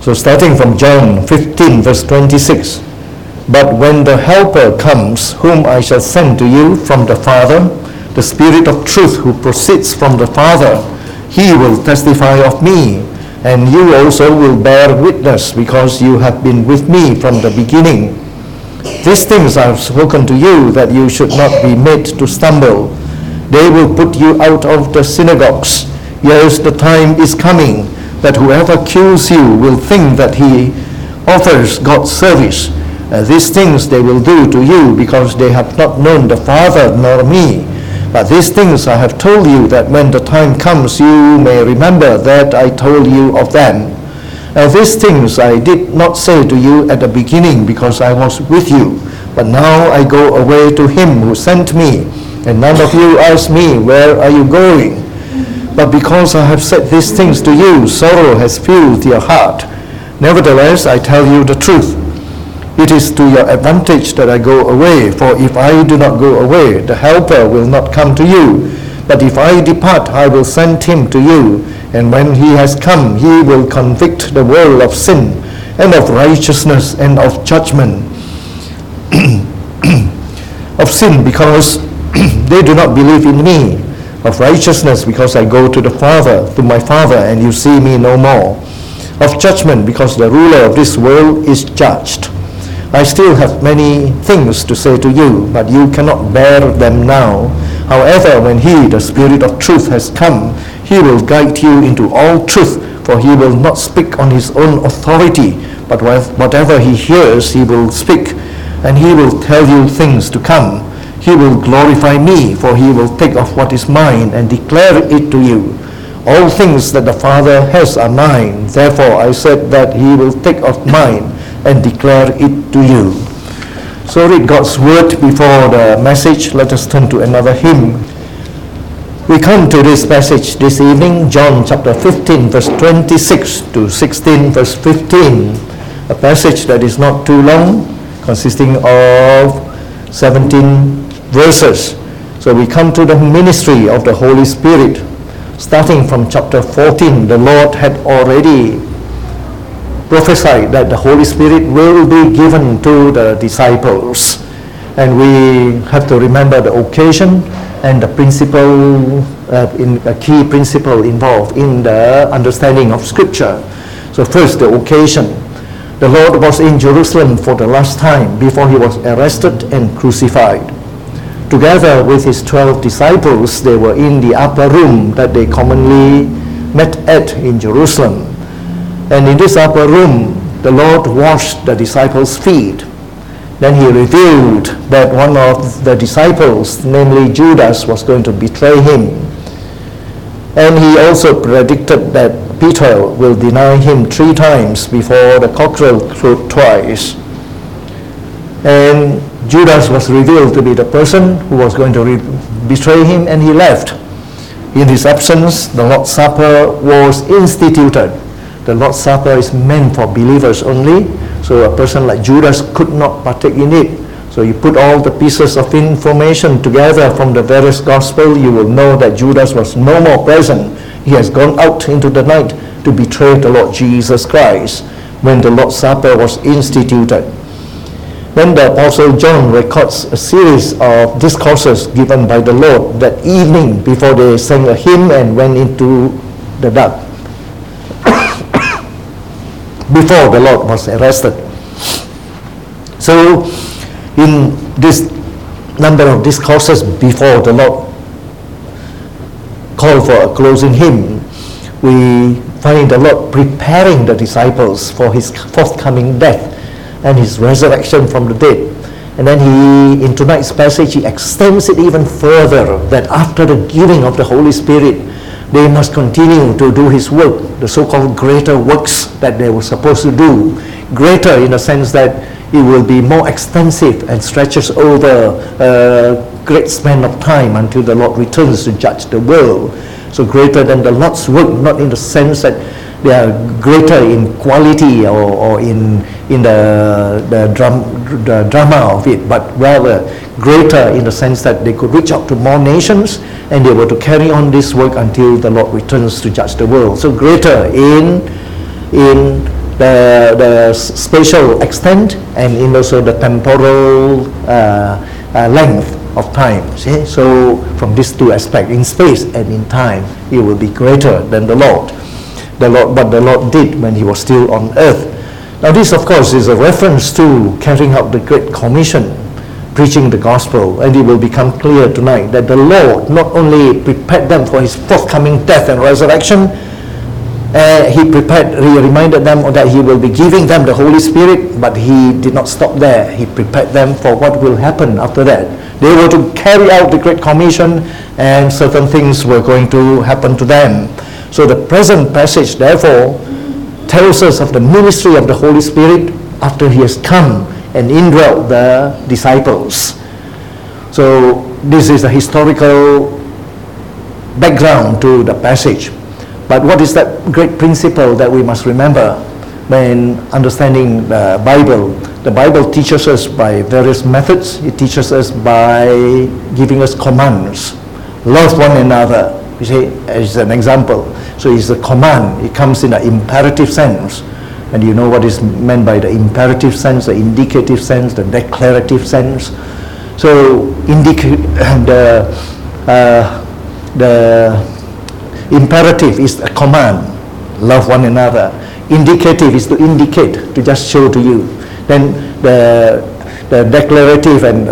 So starting from John 15 verse 26, "But when the Helper comes, whom I shall send to you from the Father, the Spirit of truth who proceeds from the Father, he will testify of me, and you also will bear witness, because you have been with me from the beginning. These things I have spoken to you, that you should not be made to stumble. They will put you out of the synagogues. Yes, the time is coming that whoever kills you will think that he offers God service. These things they will do to you, because they have not known the Father nor me. But these things I have told you, that when the time comes you may remember that I told you of them. These things I did not say to you at the beginning, because I was with you. But now I go away to him who sent me, and none of you ask me, where are you going? But because I have said these things to you, sorrow has filled your heart. Nevertheless, I tell you the truth. It is to your advantage that I go away, for if I do not go away, the Helper will not come to you. But if I depart, I will send him to you. And when he has come, he will convict the world of sin, and of righteousness, and of judgment. Of sin, because they do not believe in me. Of righteousness, because I go to the Father, to my Father, and you see me no more. Of judgment, because the ruler of this world is judged. I still have many things to say to you, but you cannot bear them now. However, when he, the Spirit of truth, has come, he will guide you into all truth, for he will not speak on his own authority, but whatever he hears he will speak, and he will tell you things to come. He will glorify me, for he will take of what is mine and declare it to you. All things that the Father has are mine. Therefore I said that he will take of mine and declare it to you." So read God's word before the message. Let us turn to another hymn. We come to this passage this evening, John chapter 15 verse 26 to 16 verse 15, a passage that is not too long, consisting of 17 verses. So we come to the ministry of the Holy Spirit. Starting from chapter 14, the Lord had already prophesied that the Holy Spirit will be given to the disciples. And we have to remember the occasion and the principle, in a key principle involved in the understanding of Scripture. So first, the occasion. The Lord was in Jerusalem for the last time before he was arrested and crucified. Together with his 12 disciples, they were in the upper room that they commonly met at in Jerusalem. And in this upper room, the Lord washed the disciples' feet. Then he revealed that one of the disciples, namely Judas, was going to betray him. And he also predicted that Peter will deny him 3 times before the cock will crow twice. And Judas was revealed to be the person who was going to betray him, and he left. In his absence, the Lord's Supper was instituted. The Lord's Supper is meant for believers only, so a person like Judas could not partake in it. So you put all the pieces of information together from the various Gospels, you will know that Judas was no more present. He has gone out into the night to betray the Lord Jesus Christ when the Lord's Supper was instituted. Then the Apostle John records a series of discourses given by the Lord that evening before they sang a hymn and went into the dark, before the Lord was arrested. So in this number of discourses before the Lord called for a closing hymn, we find the Lord preparing the disciples for his forthcoming death and his resurrection from the dead. And then he, in tonight's passage, he extends it even further, that after the giving of the Holy Spirit, they must continue to do his work, the so-called greater works that they were supposed to do. Greater in the sense that it will be more extensive and stretches over a great span of time until the Lord returns to judge the world. So greater than the Lord's work, not in the sense that they are greater in quality or in the drama of it, but rather greater in the sense that they could reach out to more nations, and they were to carry on this work until the Lord returns to judge the world. So greater in the spatial extent and in also the temporal length of time. See? So from these two aspects, in space and in time, he will be greater than the Lord. What the Lord did when he was still on earth. Now this, of course, is a reference to carrying out the Great Commission, preaching the gospel, and it will become clear tonight that the Lord not only prepared them for his forthcoming death and resurrection, he reminded them that he will be giving them the Holy Spirit, but he did not stop there. He prepared them for what will happen after that. They were to carry out the Great Commission, and certain things were going to happen to them. So the present passage, therefore, tells us of the ministry of the Holy Spirit after he has come and indwelt the disciples. So this is the historical background to the passage. But what is that great principle that we must remember when understanding the Bible? The Bible teaches us by various methods. It teaches us by giving us commands. Love one another, you see, as an example. So it's a command. It comes in an imperative sense. And you know what is meant by the imperative sense, the indicative sense, the declarative sense. So the imperative is a command, love one another. Indicative is to indicate, to just show to you. Then the declarative and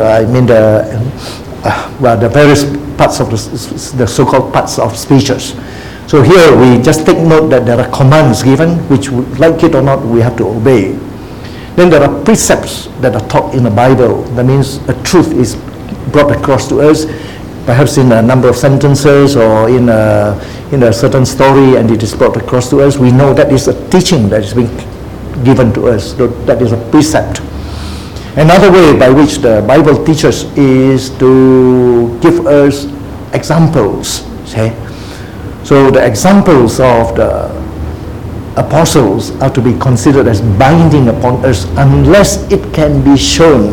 the various parts of the so-called parts of speeches. So here we just take note that there are commands given, which, like it or not, we have to obey. Then there are precepts that are taught in the Bible. That means a truth is brought across to us, perhaps in a number of sentences or in a certain story, and it is brought across to us. We know that is a teaching that is being given to us. So that is a precept. Another way by which the Bible teaches is to give us examples. See? So the examples of the apostles are to be considered as binding upon us unless it can be shown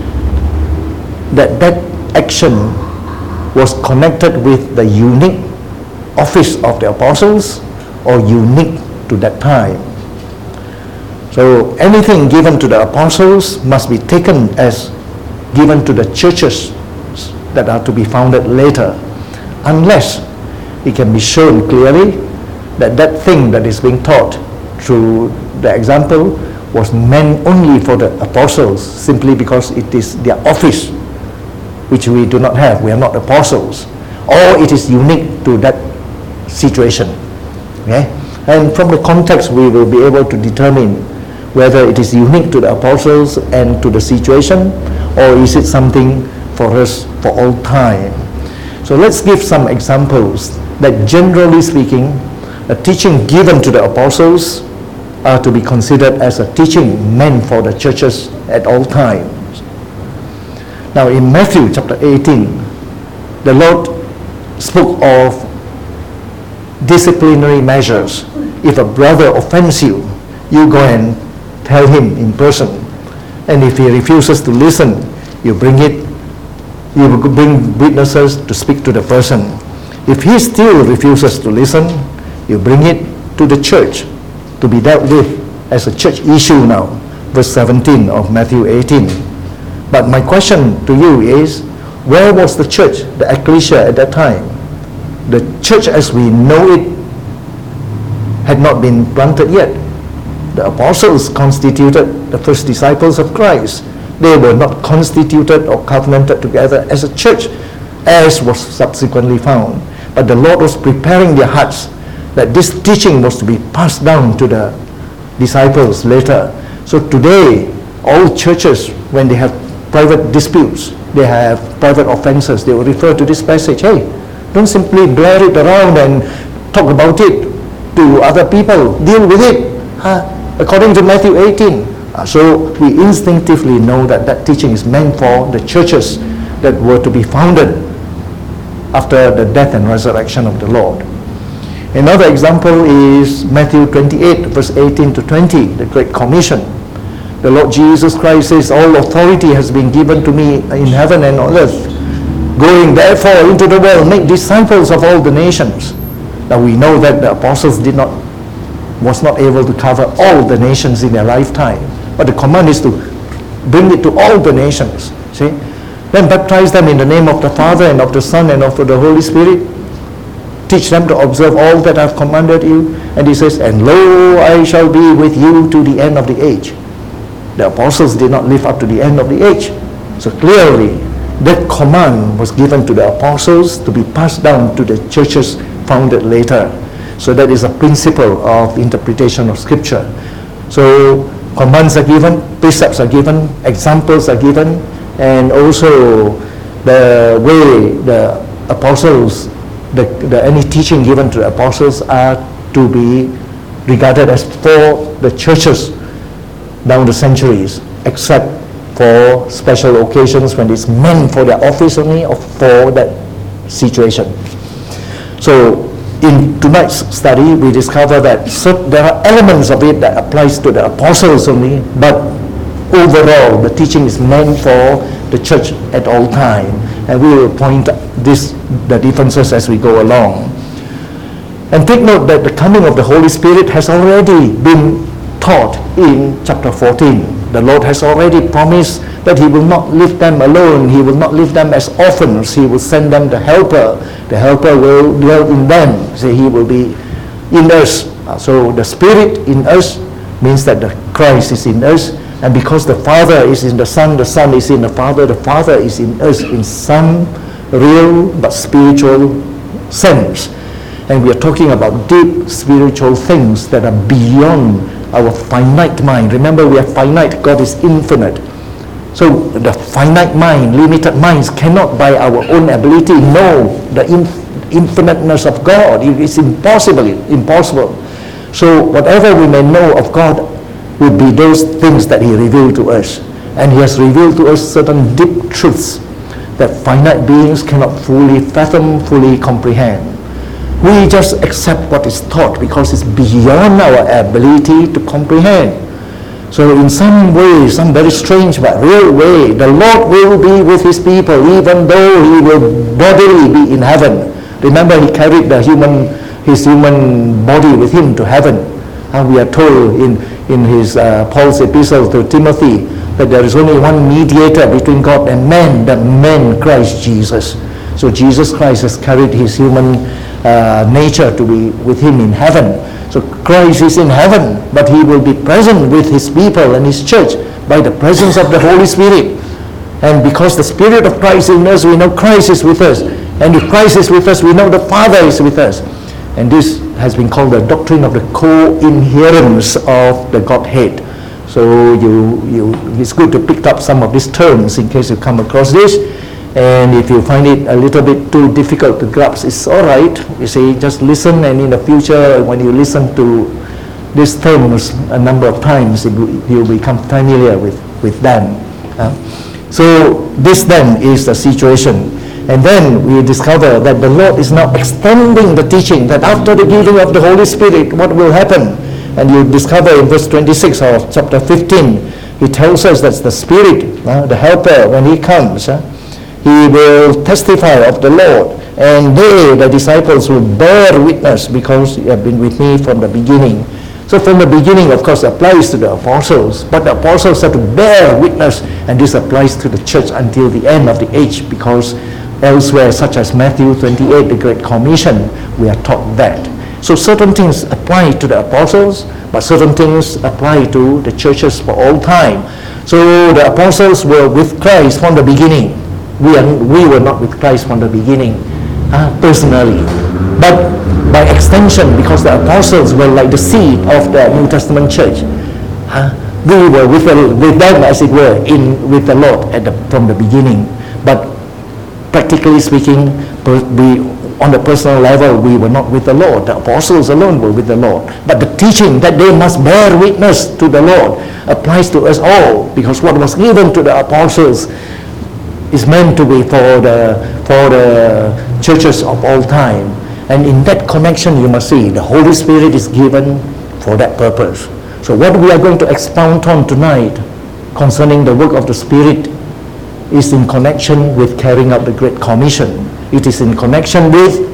that that action was connected with the unique office of the apostles or unique to that time. So anything given to the apostles must be taken as given to the churches that are to be founded later, unless it can be shown clearly that that thing that is being taught through the example was meant only for the apostles, simply because it is their office, which we do not have. We are not apostles. Or it is unique to that situation. Okay? And from the context, we will be able to determine whether it is unique to the apostles and to the situation, or is it something for us for all time. So let's give some examples that, generally speaking, a teaching given to the apostles are to be considered as a teaching meant for the churches at all times. Now in Matthew chapter 18, the Lord spoke of disciplinary measures. If a brother offends you, you go and tell him in person. And if he refuses to listen, you bring witnesses to speak to the person. If he still refuses to listen, you bring it to the church to be dealt with as a church issue now. Verse 17 of Matthew 18. But my question to you is, where was the church, the ecclesia at that time? The church as we know it had not been planted yet. The apostles constituted the first disciples of Christ. They were not constituted or covenanted together as a church, as was subsequently found. But the Lord was preparing their hearts that this teaching was to be passed down to the disciples later. So today, all churches, when they have private disputes, they have private offenses, they will refer to this passage. Hey, don't simply blare it around and talk about it to other people. Deal with it. According to Matthew 18. So we instinctively know that that teaching is meant for the churches that were to be founded after the death and resurrection of the Lord. Another example is Matthew 28, verse 18 to 20, the Great Commission. The Lord Jesus Christ says, all authority has been given to me in heaven and on earth. Going therefore into the world, make disciples of all the nations. Now we know that the apostles did not was not able to cover all the nations in their lifetime. But the command is to bring it to all the nations. See? Then baptize them in the name of the Father and of the Son and of the Holy Spirit. Teach them to observe all that I have commanded you. And he says, and lo, I shall be with you to the end of the age. The apostles did not live up to the end of the age. So clearly, that command was given to the apostles to be passed down to the churches founded later. So that is a principle of interpretation of Scripture. So commands are given, precepts are given, examples are given, and also the way the apostles, any teaching given to the apostles are to be regarded as for the churches down the centuries, except for special occasions when it's meant for their office only or for that situation. So in tonight's study, we discover that there are elements of it that applies to the apostles only, but overall, the teaching is meant for the church at all time. And we will point the differences as we go along. And take note that the coming of the Holy Spirit has already been taught in chapter 14. The Lord has already promised that He will not leave them alone. He will not leave them as orphans. He will send them the Helper. The Helper will dwell in them. So He will be in us. So the Spirit in us means that the Christ is in us. And because the Father is in the Son is in the Father is in us in some real but spiritual sense. And we are talking about deep spiritual things that are beyond our finite mind. Remember, we are finite. God is infinite. So the finite mind, limited minds cannot by our own ability know the infiniteness of God. It is impossible. So whatever we may know of God would be those things that He revealed to us. And He has revealed to us certain deep truths that finite beings cannot fully fathom, fully comprehend. We just accept what is taught because it's beyond our ability to comprehend. So in some way, some very strange but real way, the Lord will be with His people even though He will bodily be in heaven. Remember, He carried His human body with Him to heaven. And we are told in his Paul's epistle to Timothy that there is only one mediator between God and man, the man Christ Jesus. So Jesus Christ has carried His human nature to be with Him in heaven. So Christ is in heaven, but He will be present with His people and His church by the presence of the Holy Spirit. And because the Spirit of Christ is in us, we know Christ is with us. And if Christ is with us, we know the Father is with us. And this has been called the doctrine of the co-inherence of the Godhead. So it's good to pick up some of these terms in case you come across this. And if you find it a little bit too difficult to grasp, it's all right. You see, just listen, and in the future, when you listen to these terms a number of times, you'll become familiar with them. So this then is the situation. And then we discover that the Lord is now extending the teaching, that after the giving of the Holy Spirit, what will happen? And you discover in verse 26 of chapter 15, He tells us that the Spirit, the Helper, when He comes, He will testify of the Lord, and they, the disciples, will bear witness because you have been with me from the beginning. So from the beginning, of course, applies to the apostles, but the apostles have to bear witness, and this applies to the church until the end of the age, because elsewhere, such as Matthew 28, the Great Commission, we are taught that. So certain things apply to the apostles, but certain things apply to the churches for all time. So the apostles were with Christ from the beginning. We were not with Christ from the beginning, personally. But by extension, because the apostles were like the seed of the New Testament church, we were with them, as it were, with the Lord from the beginning. But practically speaking, on the personal level, we were not with the Lord. The apostles alone were with the Lord. But the teaching that they must bear witness to the Lord applies to us all, because what was given to the apostles is meant to be for the churches of all time. And in that connection, you must see the Holy Spirit is given for that purpose. So what we are going to expound on tonight concerning the work of the Spirit is in connection with carrying out the Great Commission. It is in connection with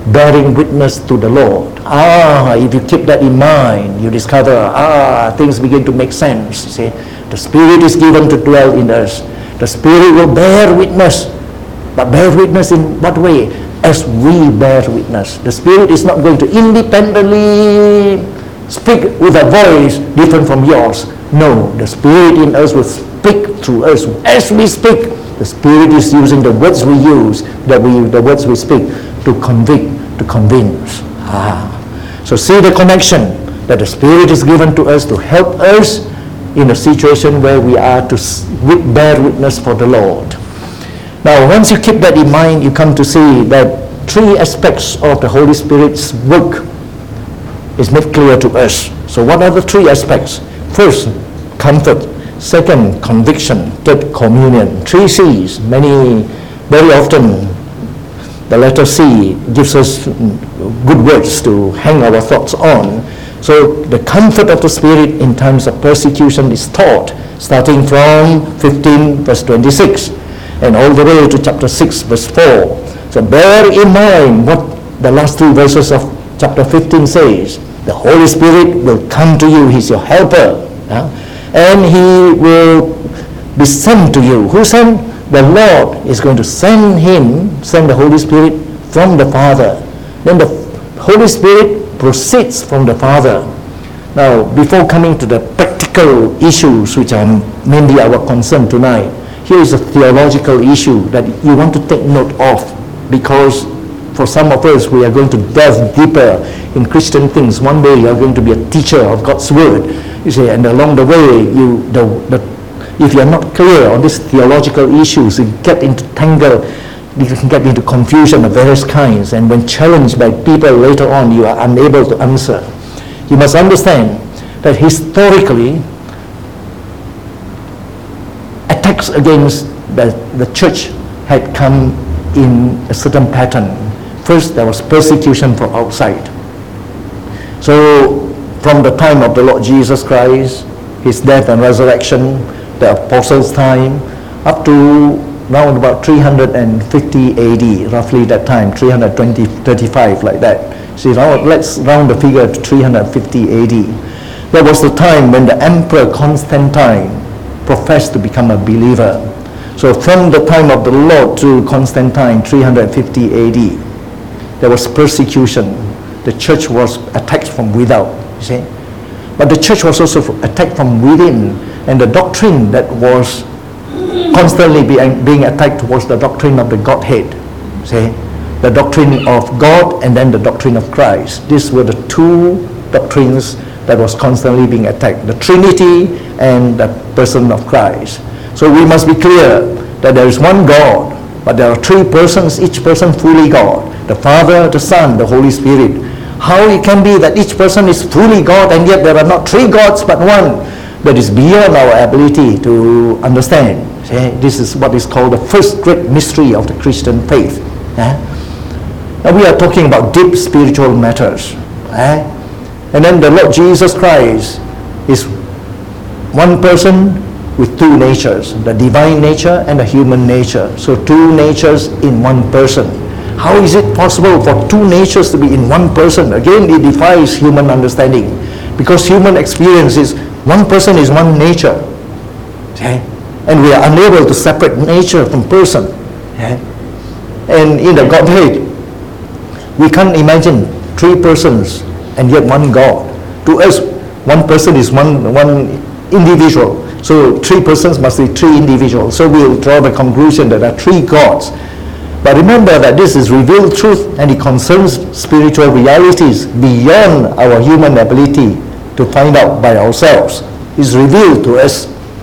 bearing witness to the Lord. If you keep that in mind, you discover, things begin to make sense. You see, the Spirit is given to dwell in us. The Spirit will bear witness. But bear witness in what way? As we bear witness. The Spirit is not going to independently speak with a voice different from yours. No, the Spirit in us will speak through us. As we speak, the Spirit is using the words we use, the words we speak, to convict, to convince. So see the connection that the Spirit is given to us to help us in a situation where we are to bear witness for the Lord. Now, once you keep that in mind, you come to see that three aspects of the Holy Spirit's work is made clear to us. So what are the three aspects? First, comfort. Second, conviction. Third, communion. Three C's. Very often, the letter C gives us good words to hang our thoughts on. So the comfort of the Spirit in times of persecution is taught, starting from 15 verse 26 and all the way to chapter 6 verse 4. So bear in mind what the last two verses of chapter 15 says. The Holy Spirit will come to you. He's your helper. And He will be sent to you. Who sent? The Lord is going to send the Holy Spirit from the Father. Then the Holy Spirit proceeds from the Father. Now, before coming to the practical issues, which are mainly our concern tonight, here is a theological issue that you want to take note of, because for some of us, we are going to delve deeper in Christian things. One day you are going to be a teacher of God's Word. You see, and along the way, if you are not clear on these theological issues, you get entangled, you can get into confusion of various kinds, and when challenged by people later on, you are unable to answer. You must understand that historically, attacks against the church had come in a certain pattern. First, there was persecution from outside. So, from the time of the Lord Jesus Christ, His death and resurrection, the apostles' time, up to round about 350 AD, roughly that time, 320, 35, like that. See, now let's round the figure to 350 AD. That was the time when the Emperor Constantine professed to become a believer. So from the time of the Lord to Constantine, 350 AD, there was persecution. The church was attacked from without, you see. But the church was also attacked from within, and the doctrine that was constantly being attacked was the doctrine of the Godhead, see. The doctrine of God and then the doctrine of Christ. These were the two doctrines that was constantly being attacked, the Trinity and the person of Christ. So we must be clear that there is one God, but there are three persons, each person fully God. The Father, the Son, the Holy Spirit. How it can be that each person is fully God and yet there are not three gods but one? That is beyond our ability to understand. See? This is what is called the first great mystery of the Christian faith. Now we are talking about deep spiritual matters. And then the Lord Jesus Christ is one person with two natures, the divine nature and the human nature. So two natures in one person. How is it possible for two natures to be in one person? Again, it defies human understanding, because human experience is one person is one nature. And we are unable to separate nature from person. And in the Godhead, we can't imagine three persons and yet one God. To us, one person is one individual. So three persons must be three individuals. So we'll draw the conclusion that there are three gods. But remember that this is revealed truth and it concerns spiritual realities beyond our human ability to find out by ourselves. It's revealed to us.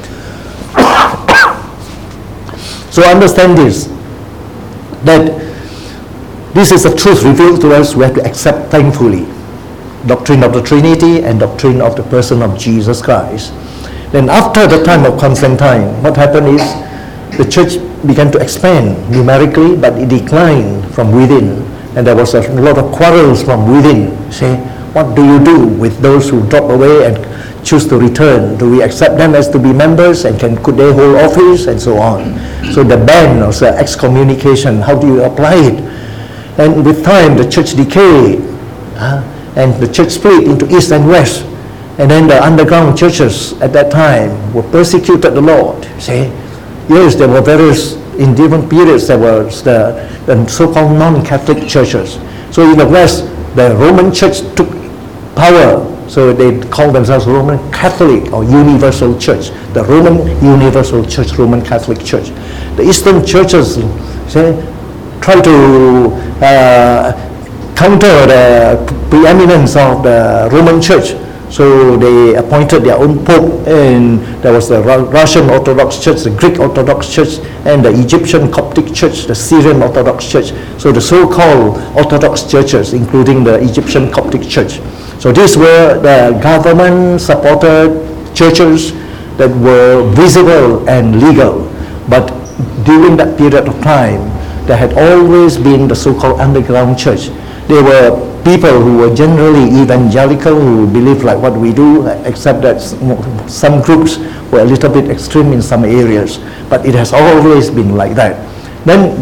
So understand this, that this is a truth revealed to us we have to accept thankfully. Doctrine of the Trinity and doctrine of the person of Jesus Christ. Then after the time of Constantine, what happened is the church began to expand numerically, but it declined from within. And there was a lot of quarrels from within. Say, what do you do with those who drop away and choose to return? Do we accept them as to be members, and could they hold office, and so on? So the ban or the excommunication, how do you apply it? And with time, the church decayed, and the church split into East and West. And then the underground churches at that time were persecuted the Lord. See? Yes, there were various, in different periods, there was the so-called non-Catholic churches. So in the West, the Roman Church took power. So they call themselves Roman Catholic or Universal Church. The Roman Universal Church, Roman Catholic Church. The Eastern churches try to counter the preeminence of the Roman Church. So they appointed their own pope, and there was the Russian Orthodox Church, the Greek Orthodox Church, and the Egyptian Coptic Church, the Syrian Orthodox Church. So the so-called Orthodox churches, including the Egyptian Coptic Church. So these were the government-supported churches that were visible and legal. But during that period of time, there had always been the so-called underground church. They were people who were generally evangelical, who believed like what we do, except that some groups were a little bit extreme in some areas. But it has always been like that. Then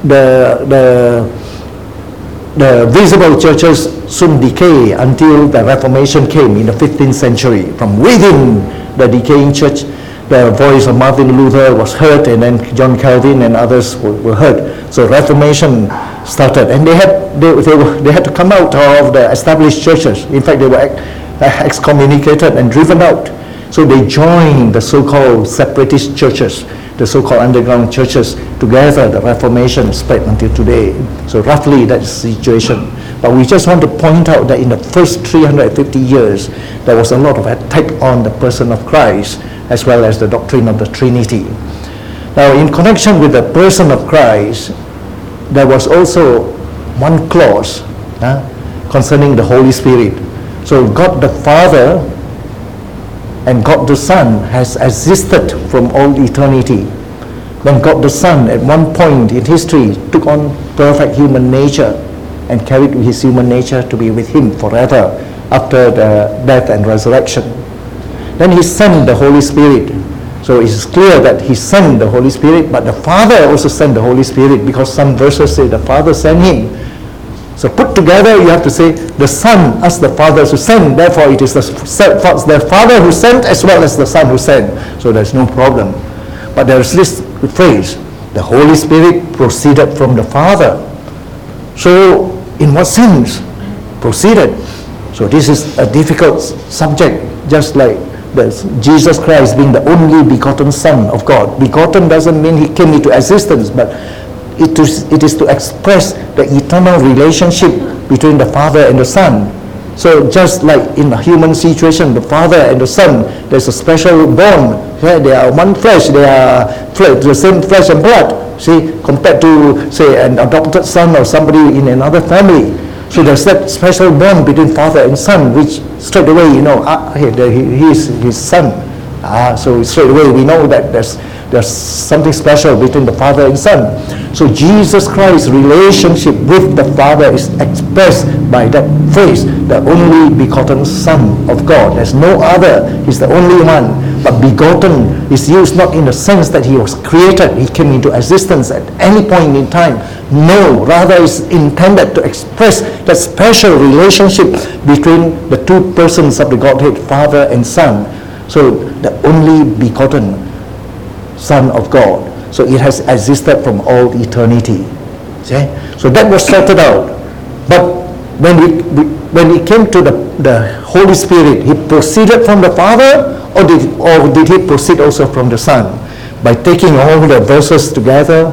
the visible churches soon decay until the Reformation came in the 15th century. From within the decaying church, the voice of Martin Luther was heard, and then John Calvin and others were heard. So Reformation started, and they had to come out of the established churches. In fact, they were excommunicated and driven out. So they joined the so-called separatist churches, the so-called underground churches. Together, the Reformation spread until today. So roughly that's the situation. But we just want to point out that in the first 350 years, there was a lot of attack on the person of Christ, as well as the doctrine of the Trinity. Now, in connection with the person of Christ, there was also one clause concerning the Holy Spirit. So God the Father and God the Son has existed from all eternity. Then God the Son at one point in history took on perfect human nature and carried his human nature to be with him forever after the death and resurrection. Then he sent the Holy Spirit. So it's clear that he sent the Holy Spirit, but the Father also sent the Holy Spirit, because some verses say the Father sent him. So put together, you have to say the Son asked the Father to send. Therefore, it is the Father who sent as well as the Son who sent. So there's no problem. But there is this phrase, the Holy Spirit proceeded from the Father. So in what sense? Proceeded. So this is a difficult subject, just like Jesus Christ being the only begotten Son of God. Begotten doesn't mean he came into existence, but it is to express the eternal relationship between the Father and the Son. So just like in a human situation, the Father and the Son, there's a special bond. They are one flesh, they are the same flesh and blood. See, compared to, say, an adopted son or somebody in another family. So there's that special bond between Father and Son, which straight away, he is his Son. So straight away we know that there's something special between the Father and Son. So Jesus Christ's relationship with the Father is expressed by that phrase, the only begotten Son of God. There's no other. He's the only one. But begotten is used not in the sense that he was created, he came into existence at any point in time. No, rather is intended to express that special relationship between the two persons of the Godhead, Father and Son. So the only begotten Son of God. So it has existed from all eternity. See? So that was sorted out. But when it came to the Holy Spirit, he proceeded from the Father, or did he proceed also from the Son? By taking all the verses together,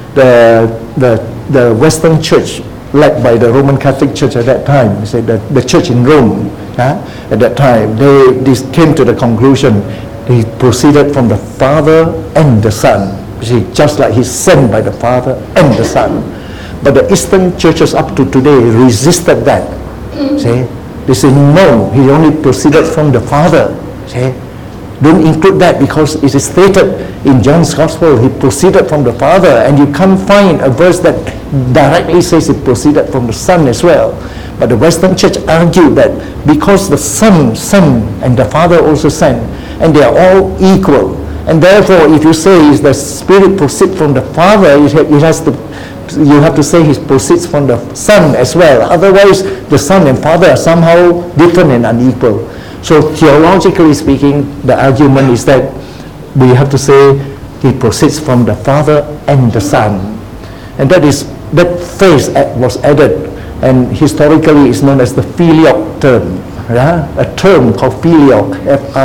the Western Church, led by the Roman Catholic Church at that time, say the church in Rome, at that time, they came to the conclusion he proceeded from the Father and the Son. You see, just like he's sent by the Father and the Son. But the Eastern churches up to today resisted that. See, they say no, he only proceeded from the Father. See, don't include that, because it is stated in John's Gospel he proceeded from the Father, and you can't find a verse that directly says he proceeded from the Son as well. But the Western Church argued that because the Son sent and the Father also sent, and they are all equal, And therefore, if you say is the Spirit proceeds from the Father, you have to say he proceeds from the Son as well. Otherwise, the Son and Father are somehow different and unequal. So theologically speaking, the argument is that we have to say he proceeds from the Father and the Son. And that phrase was added, and historically is known as the filioque term. Yeah? A term called filioque,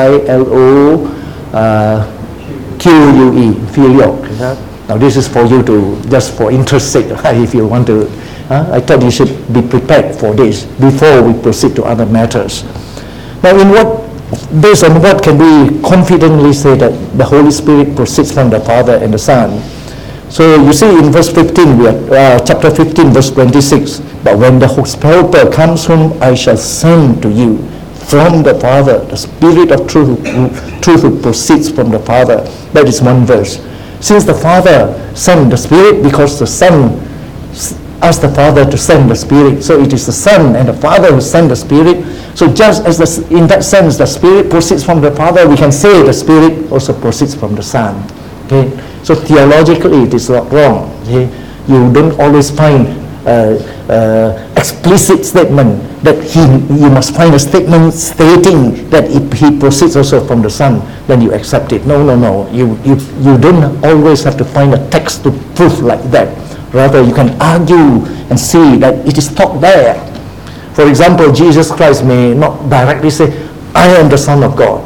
F-I-L-O-Q-U-E, filioque. Yeah? Now this is for you to, just for interest sake, if you want to, I thought you should be prepared for this before we proceed to other matters. Now based on what can we confidently say that the Holy Spirit proceeds from the Father and the Son? So you see in verse 15, chapter 15, verse 26, but when the Helper comes whom I shall send to you from the Father, the Spirit of truth who proceeds from the Father. That is one verse. Since the Father sent the Spirit, because the Son asked the Father to send the Spirit, so it is the Son and the Father who send the Spirit. So just as in that sense the Spirit proceeds from the Father, we can say the Spirit also proceeds from the Son. Okay? So theologically it is not wrong. Okay? You don't always find explicit statement that you must find a statement stating that if he proceeds also from the Son, then you accept it. No. You don't always have to find a text to prove like that. Rather, you can argue and see that it is taught there. For example, Jesus Christ may not directly say, I am the Son of God.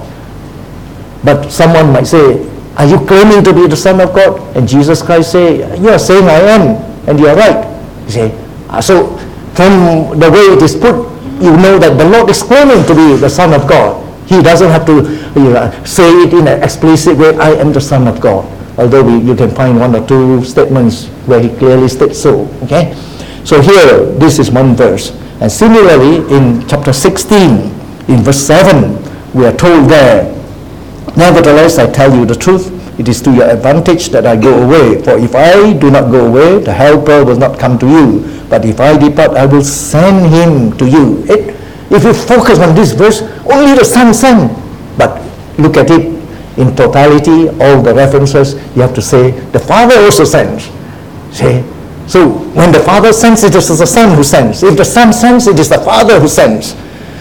But someone might say, are you claiming to be the Son of God? And Jesus Christ say, you are saying I am, and you are right. You say, so from the way it is put, you know that the Lord is claiming to be the Son of God. He doesn't have to say it in an explicit way, I am the Son of God. Although you can find one or two statements where he clearly states so. Okay? So here, this is one verse. And similarly, in chapter 16, in verse 7, we are told there, nevertheless, I tell you the truth, it is to your advantage that I go away. For if I do not go away, the Helper will not come to you. But if I depart, I will send him to you. If you focus on this verse, only the Son sent. But look at it in totality, all the references, you have to say, the Father also sends. See? So when the Father sends, it is the Son who sends. If the Son sends, it is the Father who sends.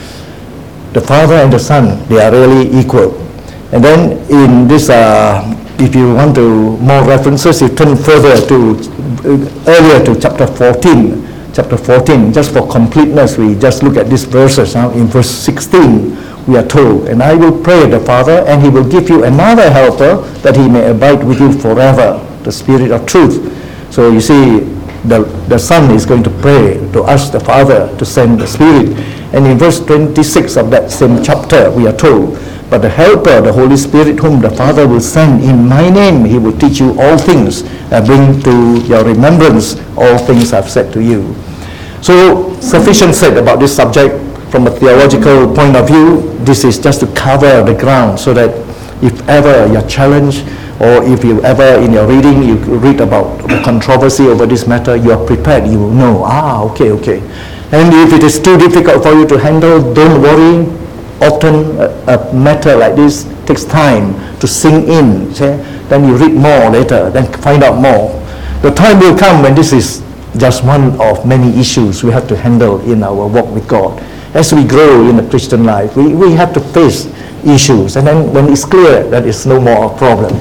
The Father and the Son, they are really equal. And then in this, if you want to more references, you turn further to earlier to chapter 14. Chapter 14, just for completeness, we just look at these verses. Now in verse 16, we are told, and I will pray the Father, and he will give you another helper, that he may abide with you forever, the Spirit of truth. So you see, the Son is going to pray to us, the Father, to send the Spirit. And in verse 26 of that same chapter, we are told, but the Helper, the Holy Spirit, whom the Father will send in my name, he will teach you all things, bring to your remembrance all things I've said to you. So sufficient said about this subject. From a theological point of view, this is just to cover the ground, so that if ever you're challenged, or if you ever in your reading you read about the controversy over this matter, you are prepared, you will know, okay. And if it is too difficult for you to handle, don't worry. Often a matter like this takes time to sink in. See? Then you read more later, then find out more. The time will come when this is just one of many issues we have to handle in our walk with God. As we grow in the Christian life, we have to face issues, and then when it's clear that it's no more a problem.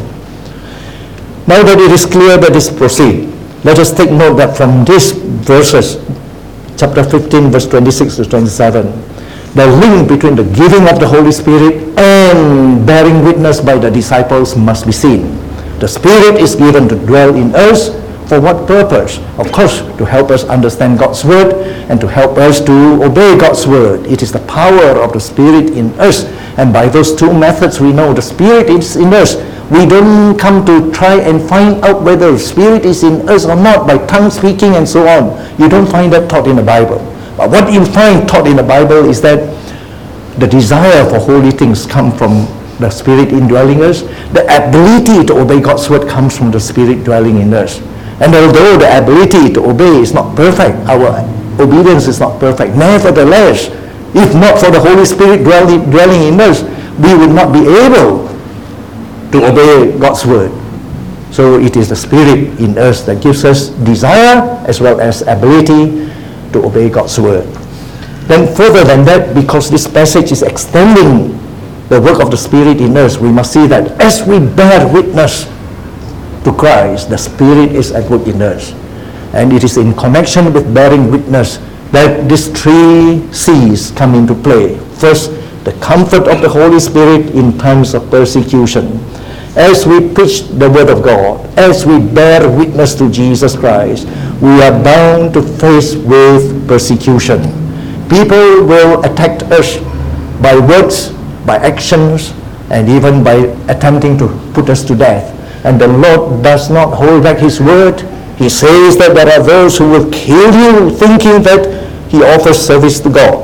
Now that it is clear, let us proceed. Let us take note that from these verses, chapter 15, verse 26 to 27, the link between the giving of the Holy Spirit and bearing witness by the disciples must be seen. The Spirit is given to dwell in us. For what purpose? Of course, to help us understand God's Word and to help us to obey God's Word. It is the power of the Spirit in us. And by those two methods, we know the Spirit is in us. We don't come to try and find out whether the Spirit is in us or not by tongue speaking and so on. You don't find that taught in the Bible. But what you find taught in the Bible is that the desire for holy things come from the Spirit indwelling us. The ability to obey God's Word comes from the Spirit dwelling in us. And although the ability to obey is not perfect, our obedience is not perfect, nevertheless, if not for the Holy Spirit dwelling in us, we would not be able to obey God's word. So it is the Spirit in us that gives us desire as well as ability to obey God's word. Then further than that, because this passage is extending the work of the Spirit in us, we must see that as we bear witness to Christ, the Spirit is at work in us. And it is in connection with bearing witness that these three C's come into play. First, the comfort of the Holy Spirit in times of persecution. As we preach the word of God, as we bear witness to Jesus Christ, we are bound to face with persecution. People will attack us by words, by actions, and even by attempting to put us to death. And the Lord does not hold back His word. He says that there are those who will kill you thinking that He offers service to God.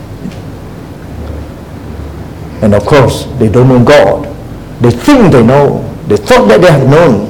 And of course, they don't know God. They think they know. They thought that they have known.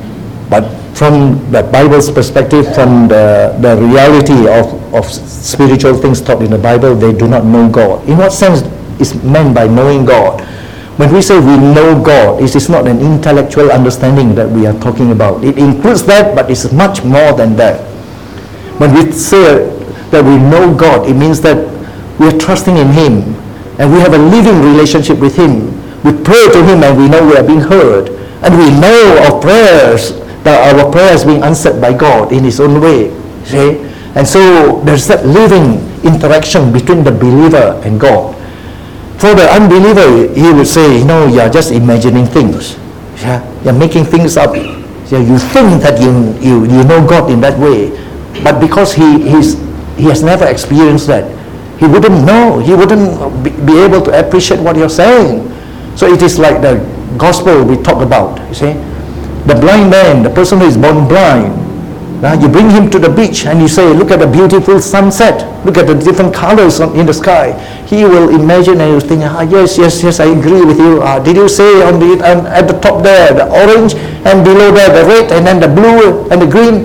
But from the Bible's perspective, from the reality of spiritual things taught in the Bible, they do not know God. In what sense is meant by knowing God? When we say we know God, it is not an intellectual understanding that we are talking about. It includes that, but it's much more than that. When we say that we know God, it means that we are trusting in Him and we have a living relationship with Him. We pray to Him and we know we are being heard. And we know of prayers, that our prayers being answered by God in His own way. See? And so there's that living interaction between the believer and God. For the unbeliever, he would say, you're just imagining things. Yeah? You're making things up. Yeah? You think that you know God in that way. But because he has never experienced that, he wouldn't know. He wouldn't be able to appreciate what you're saying. So it is like the gospel we talk about, you see. The blind man, the person who is born blind, you bring him to the beach and you say, look at the beautiful sunset, look at the different colors in the sky. He will imagine and he'll think, yes, I agree with you. Did you say at the top there, the orange, and below there, the red, and then the blue and the green?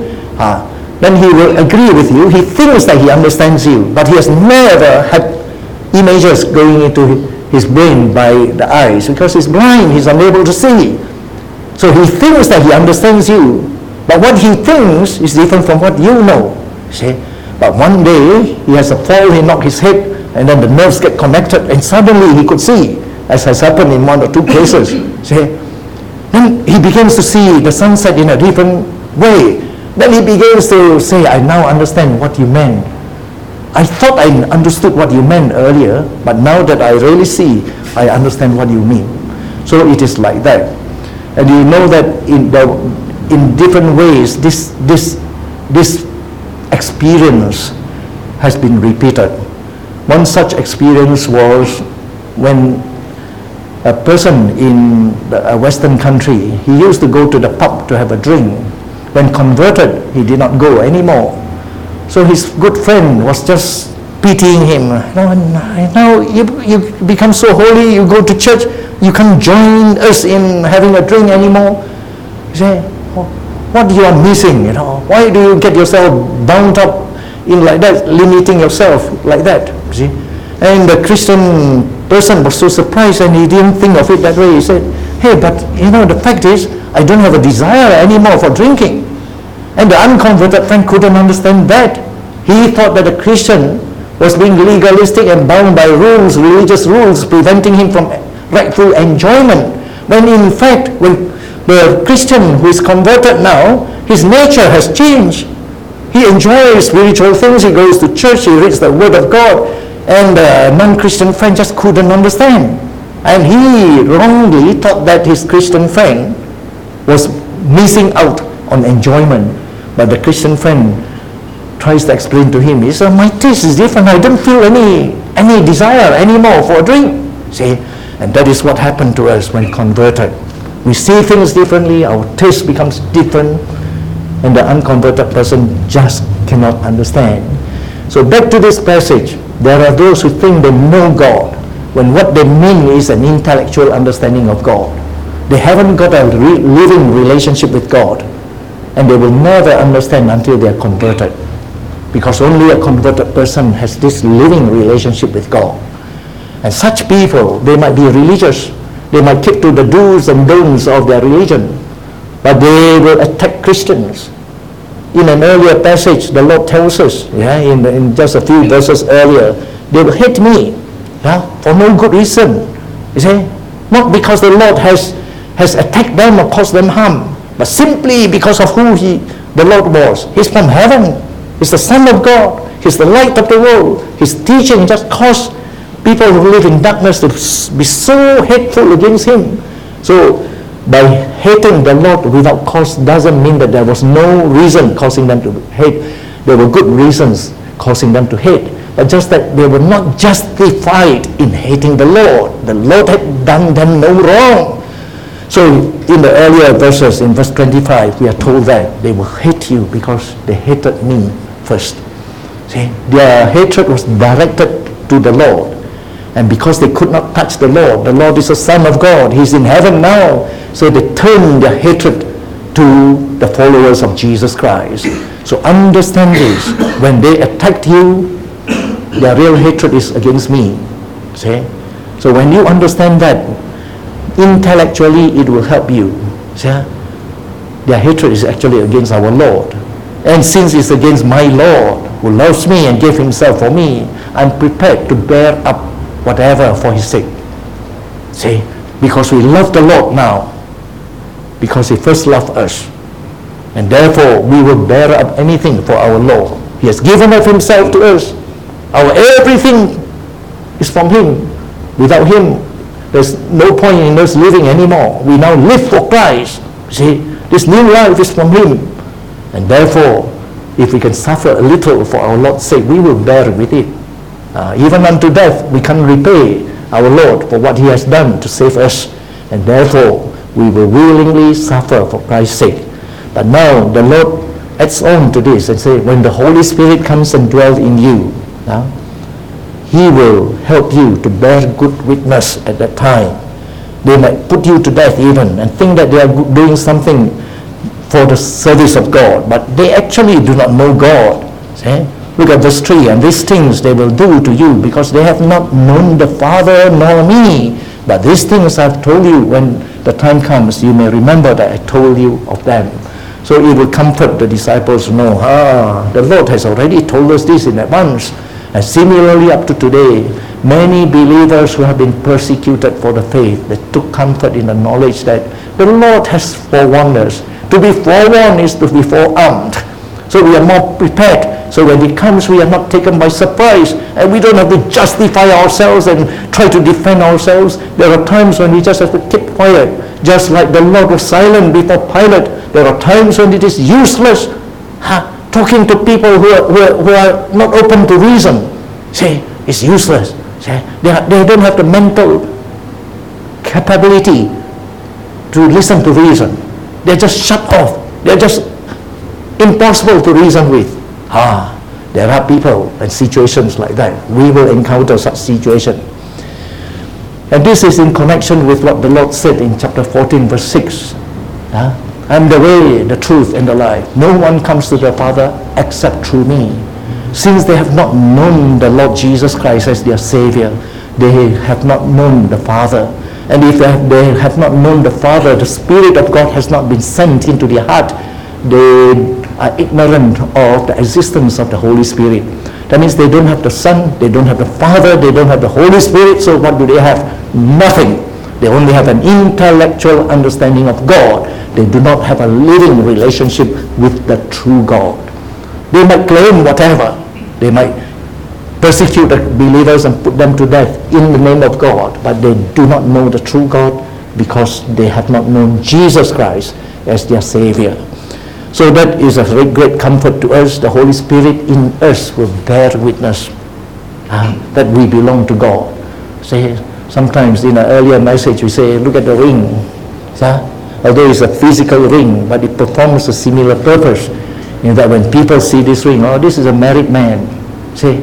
Then he will agree with you. He thinks that he understands you, but he has never had images going into his brain by the eyes because he's blind, he's unable to see. So he thinks that he understands you, but what he thinks is different from what you know. See? But one day he has a fall, he knocked his head, and then the nerves get connected, and suddenly he could see, as has happened in one or two cases. See? Then he begins to see the sunset in a different way. Then he begins to say, I now understand what you meant. I thought I understood what you meant earlier, but now that I really see, I understand what you mean. So it is like that. And you know that in different ways, this experience has been repeated. One such experience was when a person in a Western country, he used to go to the pub to have a drink. When converted, he did not go anymore. So his good friend was just pitying him. Now you become so holy, you go to church, you can't join us in having a drink anymore. You say, what you are missing, Why do you get yourself bound up in like that, limiting yourself like that, see? And the Christian person was so surprised and he didn't think of it that way. He said, hey, but the fact is, I don't have a desire anymore for drinking. And the unconverted friend couldn't understand that. He thought that the Christian was being legalistic and bound by rules, religious rules, preventing him from rightful enjoyment. When in fact, when the Christian who is converted now, his nature has changed. He enjoys spiritual things, he goes to church, he reads the Word of God, and the non-Christian friend just couldn't understand. And he wrongly thought that his Christian friend was missing out on enjoyment. But the Christian friend tries to explain to him, he says, my taste is different, I don't feel any desire anymore for a drink. See? And that is what happened to us when converted. We see things differently, our taste becomes different, and the unconverted person just cannot understand. So back to this passage, there are those who think they know God, when what they mean is an intellectual understanding of God. They haven't got a living relationship with God, and they will never understand until they are converted, because only a converted person has this living relationship with God. And such people, they might be religious, They might keep to the do's and don'ts of their religion, but they will attack Christians. In an earlier passage, the Lord tells us, in just a few verses earlier, they will hate me, for no good reason. You see, not because the Lord has attacked them or caused them harm, but simply because of who the Lord was. He's from heaven. He's the Son of God. He's the light of the world. His teaching just caused people who live in darkness to be so hateful against him. So by hating the Lord without cause doesn't mean that there was no reason causing them to hate. There were good reasons causing them to hate, but just that they were not justified in hating the Lord. The Lord had done them no wrong. So in the earlier verses, in verse 25, we are told that they will hate you because they hated me first. See, their hatred was directed to the Lord. And because they could not touch the Lord is the Son of God. He's in heaven now. So they turned their hatred to the followers of Jesus Christ. So understand this. When they attacked you, their real hatred is against me. See? So when you understand that, intellectually it will help you. See? Their hatred is actually against our Lord. And since it's against my Lord, who loves me and gave himself for me, I'm prepared to bear up whatever for his sake. See? Because we love the Lord now. Because he first loved us. And therefore we will bear up anything for our Lord. He has given of himself to us. Our everything is from him. Without him, there's no point in us living anymore. We now live for Christ. See, this new life is from him. And therefore, if we can suffer a little for our Lord's sake, we will bear with it. Even unto death, we can repay our Lord for what he has done to save us. And therefore, we will willingly suffer for Christ's sake. But now, the Lord adds on to this and say, when the Holy Spirit comes and dwells in you, he will help you to bear good witness at that time. They might put you to death even and think that they are doing something for the service of God, but they actually do not know God. See? Look at verse 3, and these things they will do to you because they have not known the Father nor me. But these things I've told you, when the time comes, you may remember that I told you of them. So it will comfort the disciples to know, the Lord has already told us this in advance. And similarly up to today, many believers who have been persecuted for the faith, they took comfort in the knowledge that the Lord has forewarned us. To be forewarned is to be forearmed. So we are more prepared. So when it comes, we are not taken by surprise. And we don't have to justify ourselves and try to defend ourselves. There are times when we just have to keep quiet. Just like the Lord was silent before Pilate. There are times when it is useless talking to people who are not open to reason. See, it's useless. See, they don't have the mental capability to listen to reason. They're just shut off. They're just impossible to reason with. There are people and situations like that. We will encounter such situation. And this is in connection with what the Lord said in chapter 14 verse 6. I'm the way, the truth, and the life. No one comes to the Father except through me. Since they have not known the Lord Jesus Christ as their Savior, they have not known the Father. And if they have not known the Father, the Spirit of God has not been sent into their heart. They are ignorant of the existence of the Holy Spirit. That means they don't have the Son, they don't have the Father, they don't have the Holy Spirit. So what do they have? Nothing. They only have an intellectual understanding of God. They do not have a living relationship with the true God. They might claim whatever. They might persecute the believers and put them to death in the name of God, but they do not know the true God because they have not known Jesus Christ as their Savior. So that is a very great comfort to us. The Holy Spirit in us will bear witness that we belong to God. Say, sometimes in an earlier message we say, look at the ring. Although it's a physical ring, but it performs a similar purpose. In that when people see this ring, this is a married man. Say,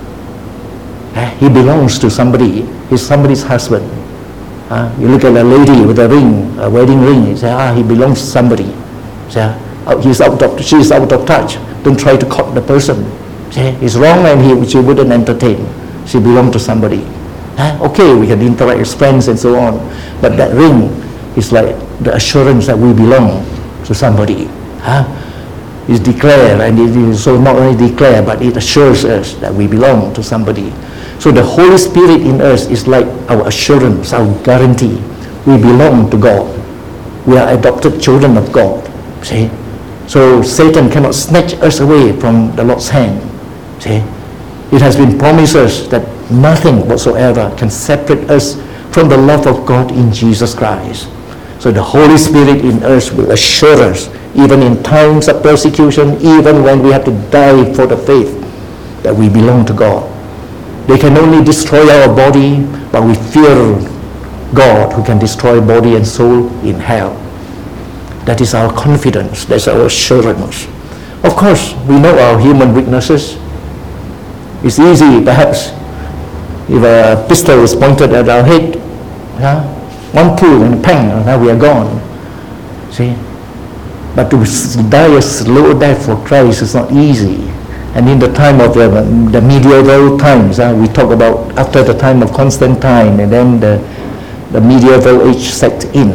he belongs to somebody. He's somebody's husband. You look at a lady with a ring, a wedding ring, you say, he belongs to somebody. Say, she's out of touch. Don't try to court the person. See, he's wrong and she wouldn't entertain. She belonged to somebody. Okay, we can interact as friends and so on, but that ring is like the assurance that we belong to somebody. It's declared, and it is so not only declared, but it assures us that we belong to somebody. So the Holy Spirit in us is like our assurance, our guarantee. We belong to God. We are adopted children of God. See? So Satan cannot snatch us away from the Lord's hand. See? It has been promised us that nothing whatsoever can separate us from the love of God in Jesus Christ. So the Holy Spirit in us will assure us, even in times of persecution, even when we have to die for the faith, that we belong to God. They can only destroy our body, but we fear God who can destroy body and soul in hell. That is our confidence. That's our assurance. Of course, we know our human weaknesses. It's easy, perhaps, if a pistol is pointed at our head, one pull and pang, now we are gone. See? But to die a slow death for Christ is not easy. And in the time of the medieval times, we talk about after the time of Constantine, and then the medieval age set in.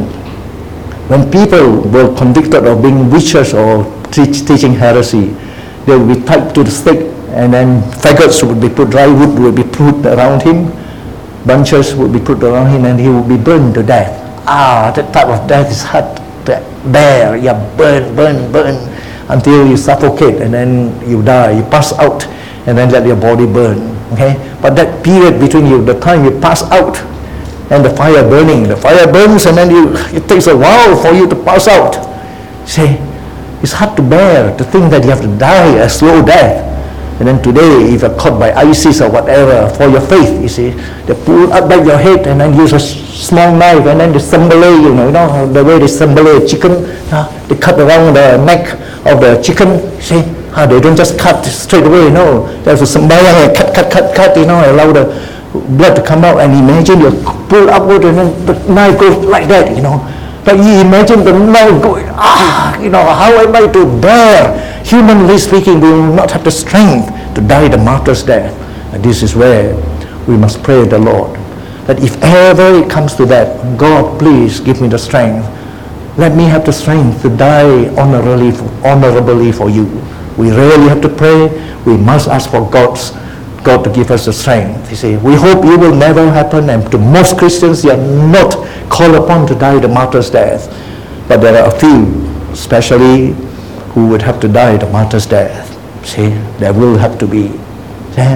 When people were convicted of being witches or teaching heresy, they would be tied to the stake, and then faggots would be put, dry wood would be put around him, bunches would be put around him, and he would be burned to death. That type of death is hard to bear. You burn until you suffocate, and then you die, you pass out, and then let your body burn. Okay? But that period between the time you pass out and the fire burns, and then it takes a while for you to pass out. See, it's hard to bear to think that you have to die a slow death. And then today, if you're caught by ISIS or whatever for your faith, you see, they pull up back your head and then use a small knife, and then they sembelé, you know the way they sembelé chicken, they cut around the neck of the chicken. See, they don't just cut straight away. No, they have to sembelé, cut, allow the blood to come out. And imagine you pull upward, and then the knife goes like that, But you imagine the knife going, how am I to bear? Humanly speaking, we will not have the strength to die the martyr's death. And this is where we must pray the Lord, that if ever it comes to that, God, please give me the strength. Let me have the strength to die honorably for you. We really have to pray. We must ask for God to give us the strength. You see, we hope it will never happen, and to most Christians, they are not called upon to die the martyr's death. But there are a few, especially, who would have to die the martyr's death. See, there will have to be. See?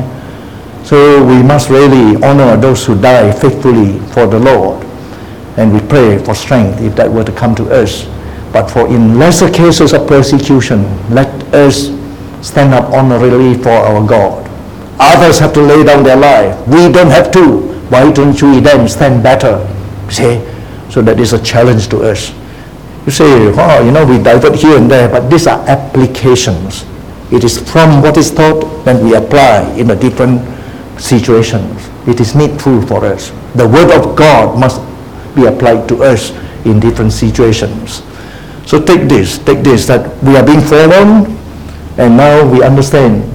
So we must really honor those who die faithfully for the Lord, and we pray for strength if that were to come to us. But for in lesser cases of persecution, let us stand up honorably for our God. Others have to lay down their life. We don't have to. Why don't we then stand better? See? So that is a challenge to us. You say, we divert here and there, but these are applications. It is from what is taught, then we apply in the different situations. It is needful for us. The Word of God must be applied to us in different situations. So take this, that we are being forewarned, and now we understand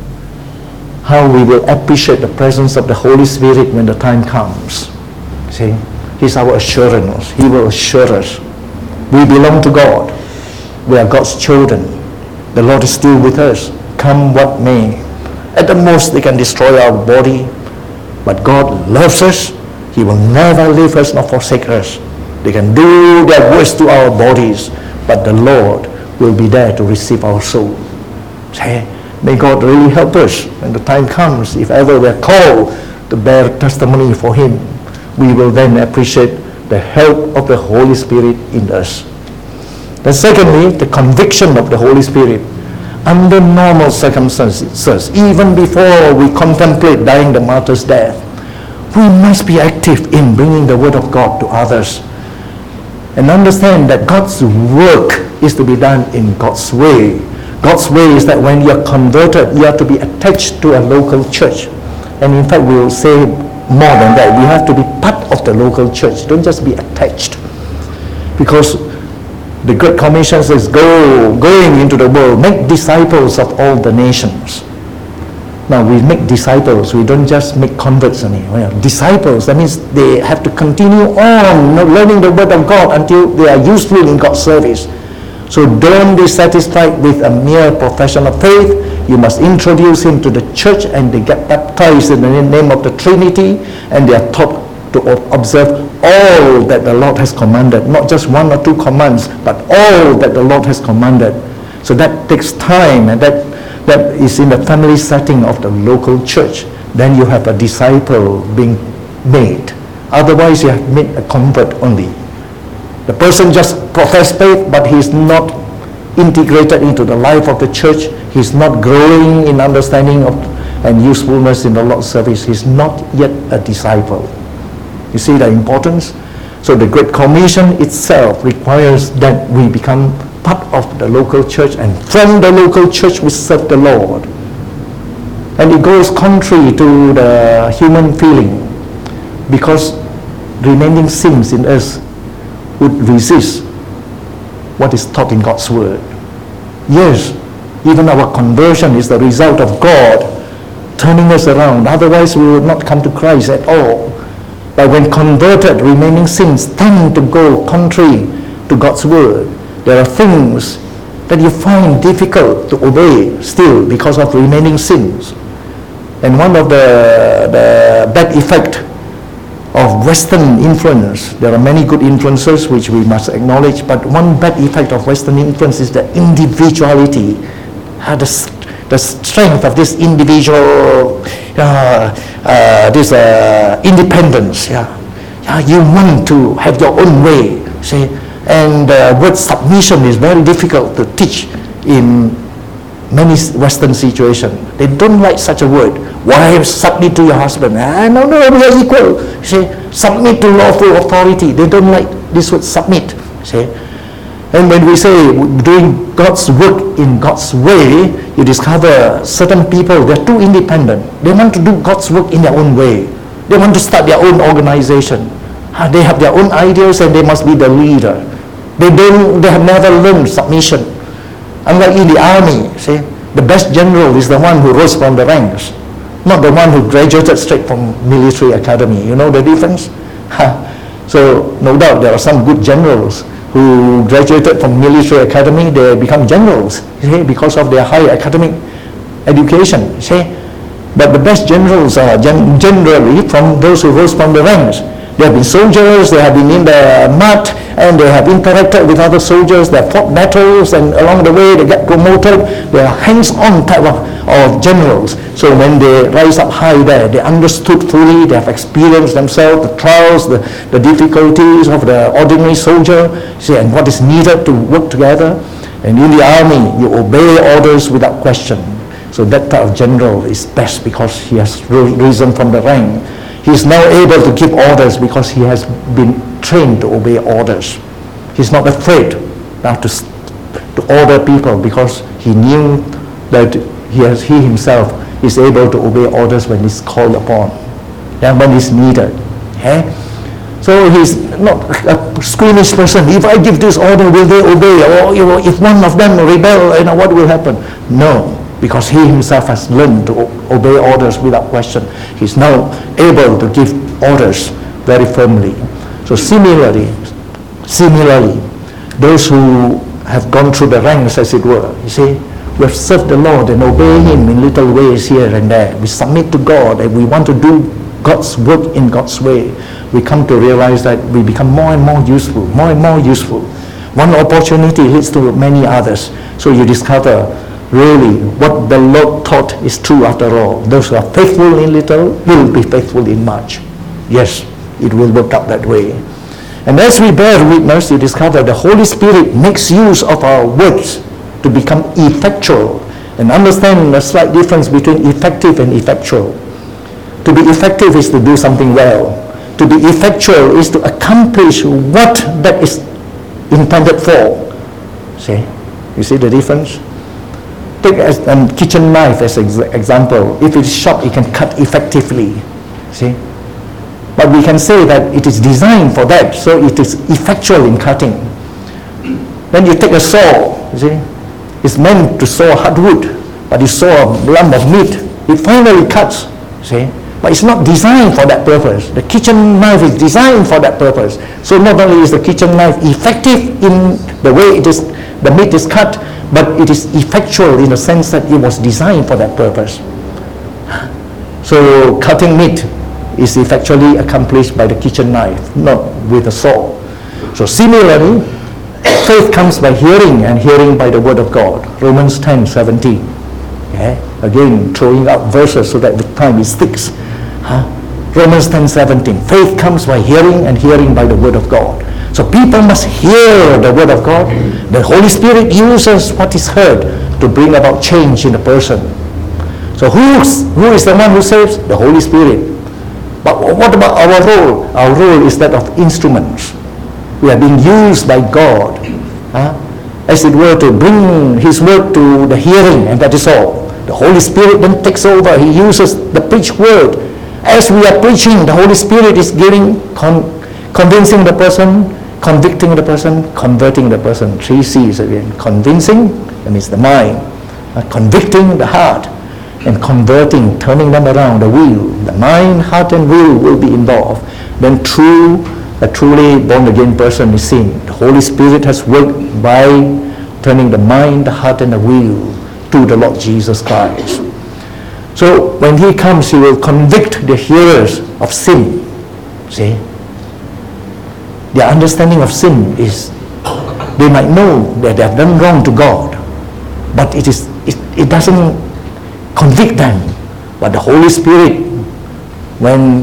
how we will appreciate the presence of the Holy Spirit when the time comes. See, He's our assurance. He will assure us. We belong to God. We are God's children. The Lord is still with us, come what may. At the most, they can destroy our body, but God loves us. He will never leave us nor forsake us. They can do their worst to our bodies, but the Lord will be there to receive our soul. Say, may God really help us when the time comes. If ever we are called to bear testimony for Him, we will then appreciate the help of the Holy Spirit in us. Then secondly, the conviction of the Holy Spirit. Under normal circumstances, even before we contemplate dying the martyr's death, we must be active in bringing the Word of God to others. And understand that God's work is to be done in God's way. God's way is that when you're converted, you have to be attached to a local church. And in fact, we will say more than that. We have to be part of the local church. Don't just be attached. Because the Great Commission says, going into the world, make disciples of all the nations. Now we make disciples, we don't just make converts only. Disciples, that means they have to continue on learning the word of God until they are useful in God's service. So don't be satisfied with a mere profession of faith. You must introduce him to the church, and they get baptized in the name of the Trinity, and they are taught to observe all that the Lord has commanded, not just one or two commands, but all that the Lord has commanded. So that takes time, and that is in the family setting of the local church. Then you have a disciple being made. Otherwise you have made a convert only. The person just professed faith, but he's not integrated into the life of the church. He's not growing in understanding of and usefulness in the Lord's service. He's not yet a disciple. You see the importance? So the Great Commission itself requires that we become part of the local church, and from the local church we serve the Lord. And it goes contrary to the human feeling, because remaining sins in us would resist what is taught in God's word. Yes, even our conversion is the result of God turning us around. Otherwise we would not come to Christ at all. But when converted, remaining sins tend to go contrary to God's word. There are things that you find difficult to obey still because of remaining sins. And one of the bad effect of Western influence, there are many good influences which we must acknowledge, but one bad effect of Western influence is the individuality, the strength of this individual, independence. You want to have your own way, see. And the word submission is very difficult to teach in many Western situations. They don't like such a word. Wives, submit to your husband. No, we are equal. See, submit to lawful authority. They don't like this word submit. See, and when we say doing God's work in God's way, you discover certain people, they're too independent. They want to do God's work in their own way. They want to start their own organization. They have their own ideas, and they must be the leader. They have never learned submission. Unlike in the army, see, the best general is the one who rose from the ranks, not the one who graduated straight from military academy. You know the difference? So no doubt there are some good generals who graduated from military academy. They become generals, see, because of their high academic education. See, but the best generals are generally from those who rose from the ranks. They have been soldiers, they have been in the mud, and they have interacted with other soldiers, they have fought battles, and along the way they get promoted. They are hands-on type of generals. So when they rise up high there, they understood fully, they have experienced themselves the trials, the difficulties of the ordinary soldier, see, and what is needed to work together. And in the army, you obey orders without question. So that type of general is best because he has risen from the rank. He is now able to give orders because he has been trained to obey orders. He's not afraid now to order people because he knew that he himself is able to obey orders when he's called upon and when he's needed. So he's not a squeamish person. If I give this order, will they obey? Or if one of them rebel, what will happen? No. Because he himself has learned to obey orders without question. He's now able to give orders very firmly. So similarly, those who have gone through the ranks, as it were, you see, we have served the Lord and obey Him in little ways here and there. We submit to God and we want to do God's work in God's way. We come to realize that we become more and more useful, more and more useful. One opportunity leads to many others. So you discover really what the Lord taught is true after all. Those who are faithful in little will be faithful in much. Yes, it will work out that way. And as we bear witness, you discover the Holy Spirit makes use of our words to become effectual. And understand the slight difference between effective and effectual. To be effective is to do something well. To be effectual is to accomplish what that is intended for. See? You see the difference? Take a kitchen knife as an example. If it's sharp, it can cut effectively. See? But we can say that it is designed for that, so it is effectual in cutting. Then you take a saw, you see? It's meant to saw hardwood, but you saw a lump of meat, It finally cuts, see? But it's not designed for that purpose. The kitchen knife is designed for that purpose. So not only is the kitchen knife effective in the way the meat is cut, but it is effectual in the sense that it was designed for that purpose. So cutting meat is effectually accomplished by the kitchen knife, not with a saw. So similarly, faith comes by hearing, and hearing by the word of God. Romans 10:17. Okay? Again, throwing out verses so that the time it sticks. Romans 10:17. Faith comes by hearing, and hearing by the word of God. So people must hear the word of God. The Holy Spirit uses what is heard to bring about change in the person. So who is the one who saves? The Holy Spirit. But what about our role? Our role is that of instruments. We are being used by God, as it were, to bring His word to the hearing, and that is all. The Holy Spirit then takes over. He uses the preached word. As we are preaching, the Holy Spirit is convincing the person, convicting the person, converting the person. 3 C's again. Convincing, that means the mind. Convicting, the heart. And converting, turning them around, the will. The mind, heart, and will be involved. Then a truly born-again person is seen. The Holy Spirit has worked by turning the mind, the heart, and the will to the Lord Jesus Christ. So when He comes, He will convict the hearers of sin. See? Their understanding of sin is, they might know that they have done wrong to God, but it doesn't convict them. But the Holy Spirit, when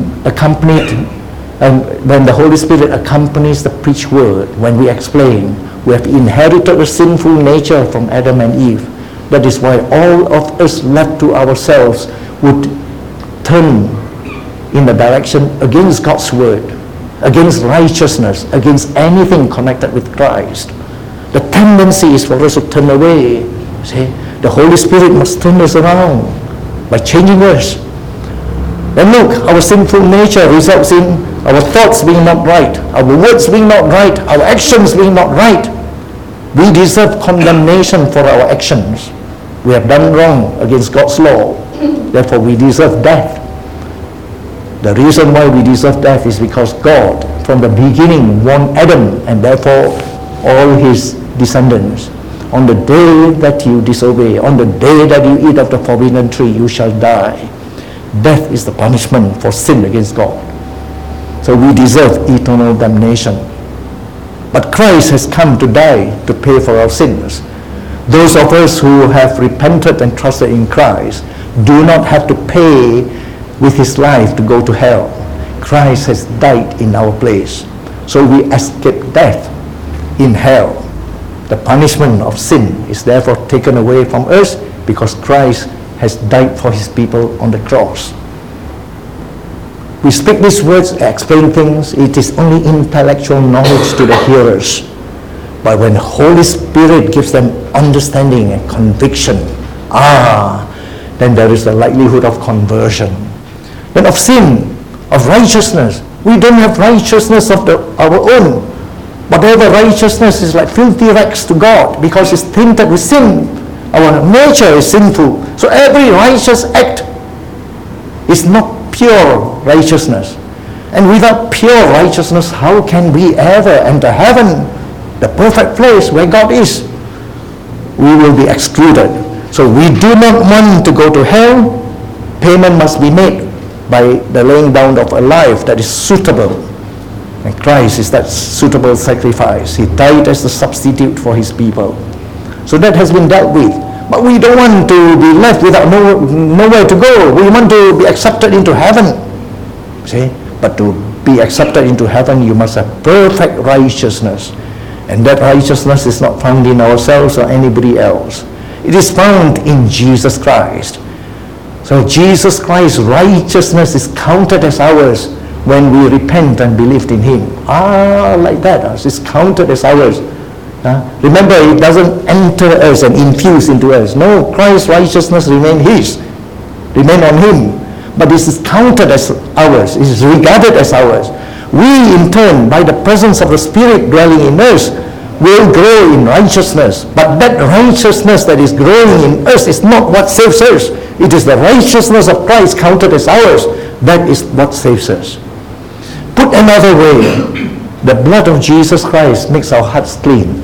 the Holy Spirit accompanies the preached word, when we explain, we have inherited a sinful nature from Adam and Eve. That is why all of us left to ourselves would turn in the direction against God's word, against righteousness, against anything connected with Christ. The tendency is for us to turn away. See? The Holy Spirit must turn us around by changing us. And look, our sinful nature results in our thoughts being not right, our words being not right, our actions being not right. We deserve condemnation for our actions. We have done wrong against God's law. Therefore, we deserve death. The reason why we deserve death is because God, from the beginning, warned Adam and therefore all his descendants. On the day that you disobey, on the day that you eat of the forbidden tree, you shall die. Death is the punishment for sin against God. So we deserve eternal damnation. But Christ has come to die to pay for our sins. Those of us who have repented and trusted in Christ do not have to pay with his life to go to hell. Christ has died in our place. So we escape death in hell. The punishment of sin is therefore taken away from us because Christ has died for his people on the cross. We speak these words, explain things. It is only intellectual knowledge to the hearers. But when the Holy Spirit gives them understanding and conviction, then there is the likelihood of conversion. Then of sin, of righteousness. We don't have righteousness of our own. Whatever righteousness is like filthy rags to God because it's tainted with sin. Our nature is sinful. So every righteous act is not pure righteousness. And without pure righteousness, how can we ever enter heaven, the perfect place where God is? We will be excluded. So we do not want to go to hell. Payment must be made by the laying down of a life that is suitable. And Christ is that suitable sacrifice. He died as the substitute for his people. So that has been dealt with. But we don't want to be left without nowhere to go. We want to be accepted into heaven. See? But to be accepted into heaven, you must have perfect righteousness. And that righteousness is not found in ourselves or anybody else. It is found in Jesus Christ. So Jesus Christ's righteousness is counted as ours when we repent and believed in him. Like that. It's counted as ours. Remember, it doesn't enter us and infuse into us. No, Christ's righteousness remain on him. But this is counted as ours. It is regarded as ours. We, in turn, by the presence of the Spirit dwelling in us, will grow in righteousness. But that righteousness that is growing in us is not what saves us. It is the righteousness of Christ counted as ours. That is what saves us. Put another way, the blood of Jesus Christ makes our hearts clean.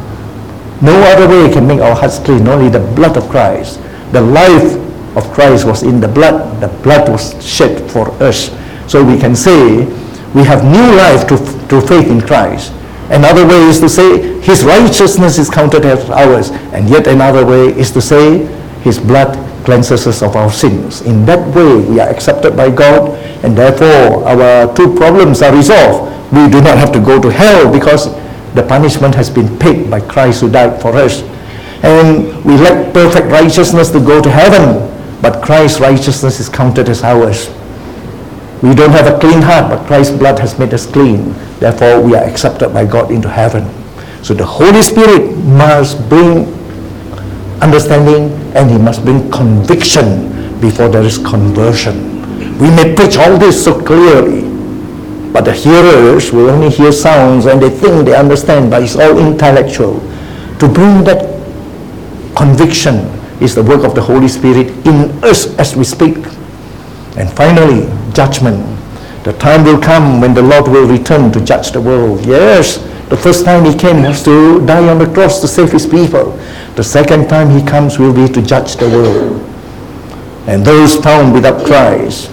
No other way can make our hearts clean, only the blood of Christ. The life of Christ was in the blood. The blood was shed for us. So we can say we have new life through faith in Christ. Another way is to say his righteousness is counted as ours. And yet another way is to say his blood cleanses us of our sins. In that way we are accepted by God, and therefore our two problems are resolved. We do not have to go to hell because the punishment has been paid by Christ who died for us. And we lack perfect righteousness to go to heaven, but Christ's righteousness is counted as ours. We don't have a clean heart, but Christ's blood has made us clean. Therefore, we are accepted by God into heaven. So the Holy Spirit must bring understanding, and he must bring conviction before there is conversion. We may preach all this so clearly, but the hearers will only hear sounds and they think they understand, but it's all intellectual. To bring that conviction is the work of the Holy Spirit in us as we speak. And finally, judgment. The time will come when the Lord will return to judge the world. Yes, the first time he came was to die on the cross to save his people. The second time he comes will be to judge the world. And those found without Christ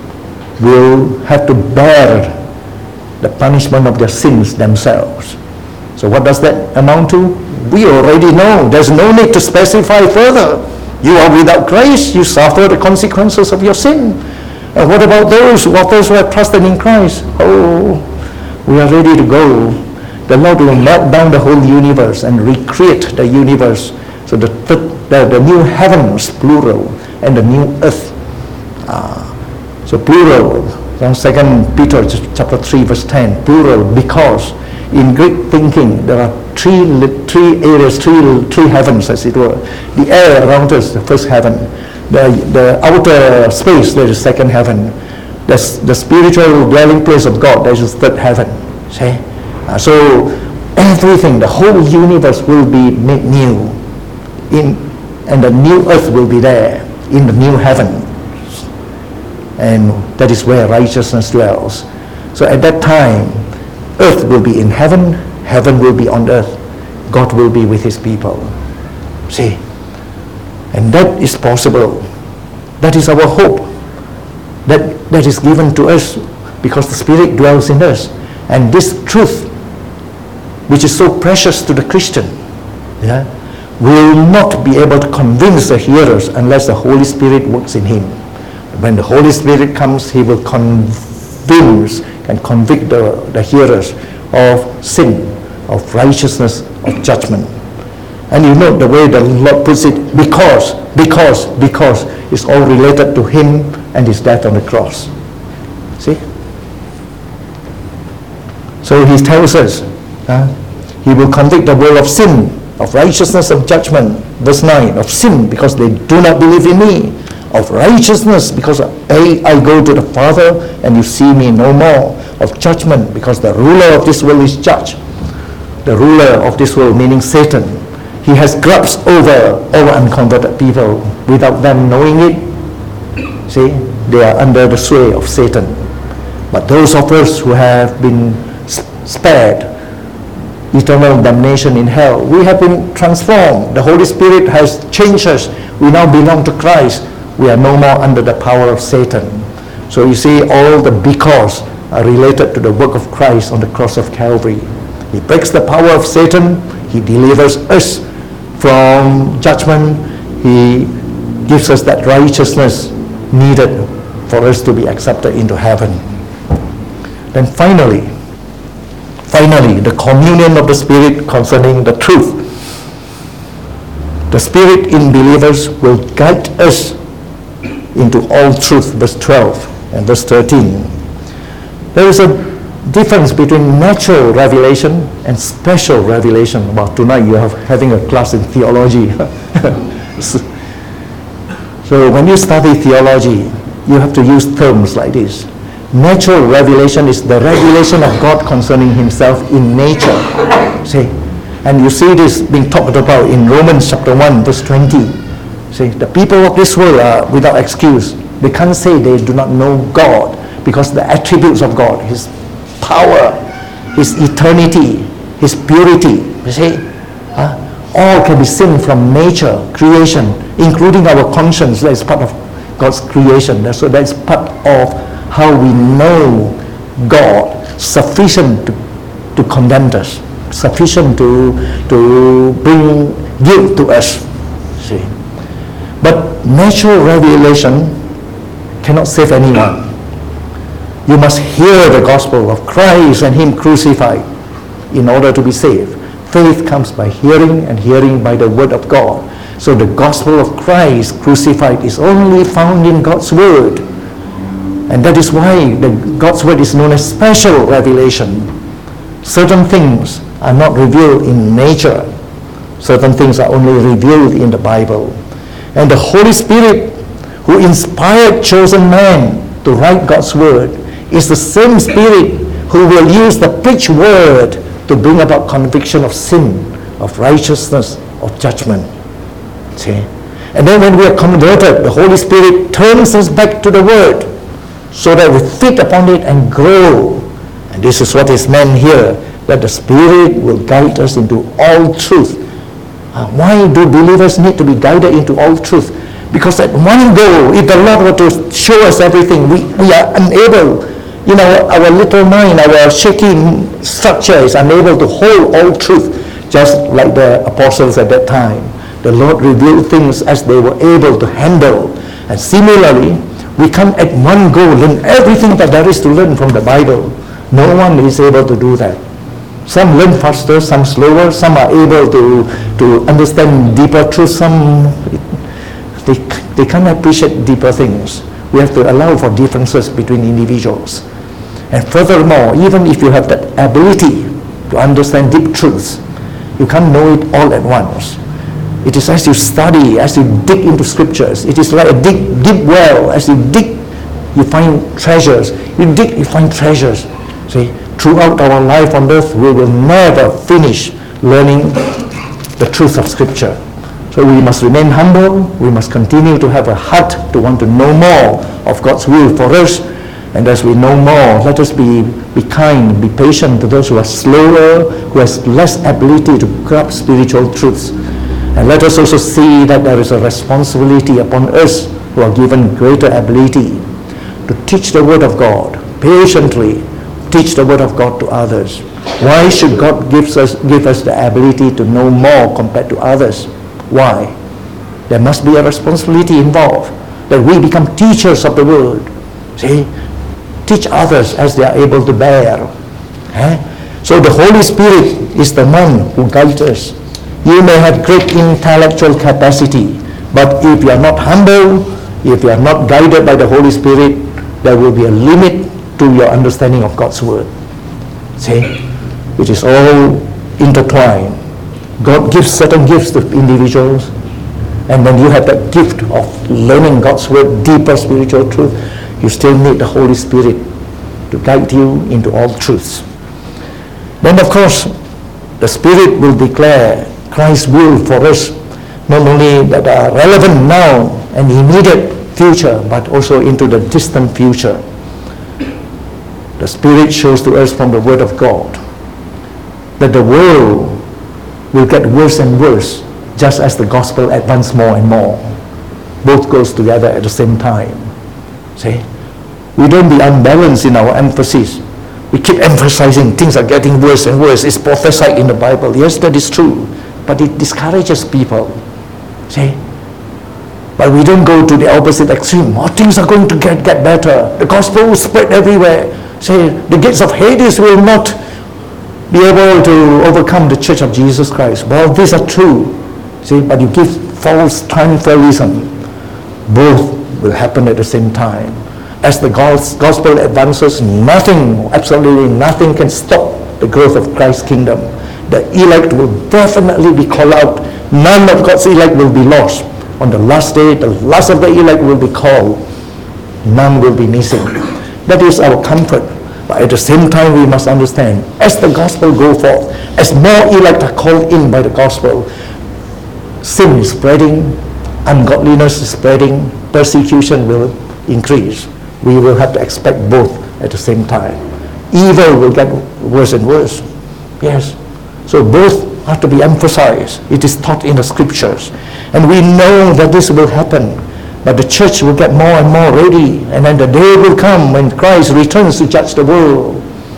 will have to bear the punishment of their sins themselves. So what does that amount to? We already know. There's no need to specify further. You are without Christ, you suffer the consequences of your sin. And what about those who have trusted in Christ? Oh, we are ready to go. The Lord will melt down the whole universe and recreate the universe. So the new heavens, plural, and the new earth. So plural, 2 Peter chapter 3 verse 10, plural, because in Greek thinking there are three areas, three heavens as it were. The air around us, the first heaven. The outer space, there is second heaven. The spiritual dwelling place of God, there is third heaven. See? So everything, the whole universe will be made new. And the new earth will be there in the new heaven. And that is where righteousness dwells. So at that time, earth will be in heaven, heaven will be on earth. God will be with his people. See? And that is possible. That is our hope. That is given to us because the Spirit dwells in us. And this truth, which is so precious to the Christian, will not be able to convince the hearers unless the Holy Spirit works in him. When the Holy Spirit comes, he will convince and convict the hearers of sin, of righteousness, of judgment. And you know the way the Lord puts it, because it's all related to him and his death on the cross. See? So he tells us, he will convict the world of sin, of righteousness, of judgment. Verse 9, of sin because they do not believe in me. Of righteousness because I go to the Father and you see me no more. Of judgment because the ruler of this world is judged. The ruler of this world meaning Satan. He has grabs over all unconverted people without them knowing it. See, they are under the sway of Satan. But those of us who have been spared eternal damnation in hell, we have been transformed. The Holy Spirit has changed us. We now belong to Christ. We are no more under the power of Satan. So you see, all the because are related to the work of Christ on the cross of Calvary. He breaks the power of Satan. He delivers us from judgment. He gives us that righteousness needed for us to be accepted into heaven. Then finally, the communion of the Spirit concerning the truth. The Spirit in believers will guide us into all truth, verse 12 and verse 13. There is a difference between natural revelation and special revelation. About tonight you are having a class in theology. So when you study theology, you have to use terms like this. Natural revelation is the revelation of God concerning himself in nature. See, And you see this being talked about in Romans chapter 1, verse 20. See, the people of this world are without excuse. They can't say they do not know God, because the attributes of God, His power, His eternity, His purity, you see, all can be seen from nature, creation, including our conscience. That is part of God's creation. So that's part of how we know God, sufficient to condemn us, sufficient to bring guilt to us. See, but natural revelation cannot save anyone. You must hear the gospel of Christ and Him crucified in order to be saved. Faith comes by hearing, and hearing by the word of God. So the gospel of Christ crucified is only found in God's word. And that is why God's word is known as special revelation. Certain things are not revealed in nature. Certain things are only revealed in the Bible. And the Holy Spirit, who inspired chosen man to write God's word, is the same Spirit who will use the preached word to bring about conviction of sin, of righteousness, of judgment. See? And then when we are converted, the Holy Spirit turns us back to the word so that we feed upon it and grow. And this is what is meant here, that the Spirit will guide us into all truth. Why do believers need to be guided into all truth? Because at one go, if the Lord were to show us everything, we are unable, our little mind, our shaky structure is unable to hold all truth, just like the apostles at that time. The Lord revealed things as they were able to handle. And similarly, we can't at one go learn everything that there is to learn from the Bible. No one is able to do that. Some learn faster, some slower, some are able to understand deeper truths, some they can't appreciate deeper things. We have to allow for differences between individuals. And furthermore, even if you have that ability to understand deep truths, you can't know it all at once. It is as you study, as you dig into scriptures. It is like a deep well. As you dig, you find treasures. You dig, you find treasures. See, throughout our life on earth, we will never finish learning the truth of Scripture. So we must remain humble. We must continue to have a heart to want to know more of God's will for us. And as we know more, let us be kind, be patient to those who are slower, who has less ability to grasp spiritual truths. And let us also see that there is a responsibility upon us who are given greater ability to teach the Word of God patiently, teach the Word of God to others. Why should God give us the ability to know more compared to others? Why? There must be a responsibility involved, that we become teachers of the Word. See? Teach others as they are able to bear. So the Holy Spirit is the one who guides us. You may have great intellectual capacity, but if you are not humble, if you are not guided by the Holy Spirit, there will be a limit to your understanding of God's Word. See? It is all intertwined. God gives certain gifts to individuals, and when you have that gift of learning God's Word, deeper spiritual truth, you still need the Holy Spirit to guide you into all truths. Then, of course, the Spirit will declare Christ's will for us, not only that are relevant now and immediate future, but also into the distant future. The Spirit shows to us from the Word of God that the world will get worse and worse just as the gospel advances more and more. Both goes together at the same time. See? We don't be unbalanced in our emphasis. We keep emphasizing things are getting worse and worse. It's prophesied in the Bible. Yes, that is true. But it discourages people. See? But we don't go to the opposite extreme. Things are going to get better. The gospel will spread everywhere. See, the gates of Hades will not be able to overcome the Church of Jesus Christ. Well, these are true. See, but you give false triumphalism. Both will happen at the same time. As the gospel advances, absolutely nothing can stop the growth of Christ's kingdom. The elect will definitely be called out. None of God's elect will be lost. On the last day, the last of the elect will be called. None will be missing. That is our comfort. But at the same time, we must understand, as the gospel go forth, as more elect are called in by the gospel, sin is spreading, ungodliness is spreading, persecution will increase. We will have to expect both at the same time. Evil will get worse and worse. Yes. So both have to be emphasized. It is taught in the scriptures. And we know that this will happen. But the church will get more and more ready. And then the day will come when Christ returns to judge the world.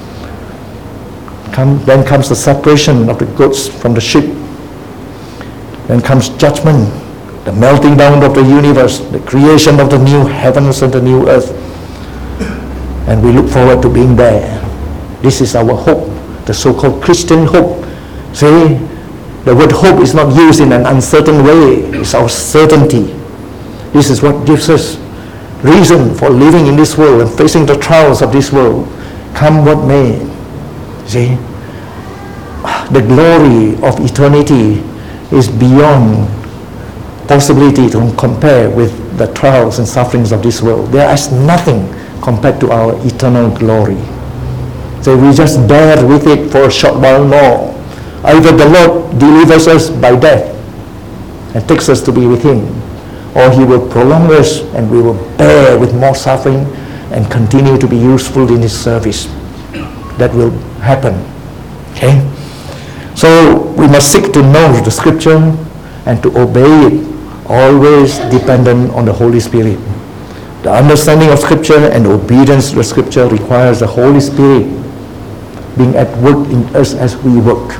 Then comes the separation of the goats from the sheep. Then comes judgment, the melting down of the universe, the creation of the new heavens and the new earth. And we look forward to being there. This is our hope, the so-called Christian hope. See, the word hope is not used in an uncertain way. It's our certainty. This is what gives us reason for living in this world and facing the trials of this world, come what may. See, the glory of eternity is beyond possibility to compare with the trials and sufferings of this world. There is nothing compared to our eternal glory. So we just bear with it for a short while more. Either the Lord delivers us by death and takes us to be with Him, or He will prolong us and we will bear with more suffering and continue to be useful in His service. That will happen. Okay? So we must seek to know the scripture and to obey it, always dependent on the Holy Spirit. The understanding of scripture and obedience to the scripture requires the Holy Spirit being at work in us as we work.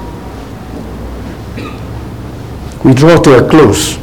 We draw to a close.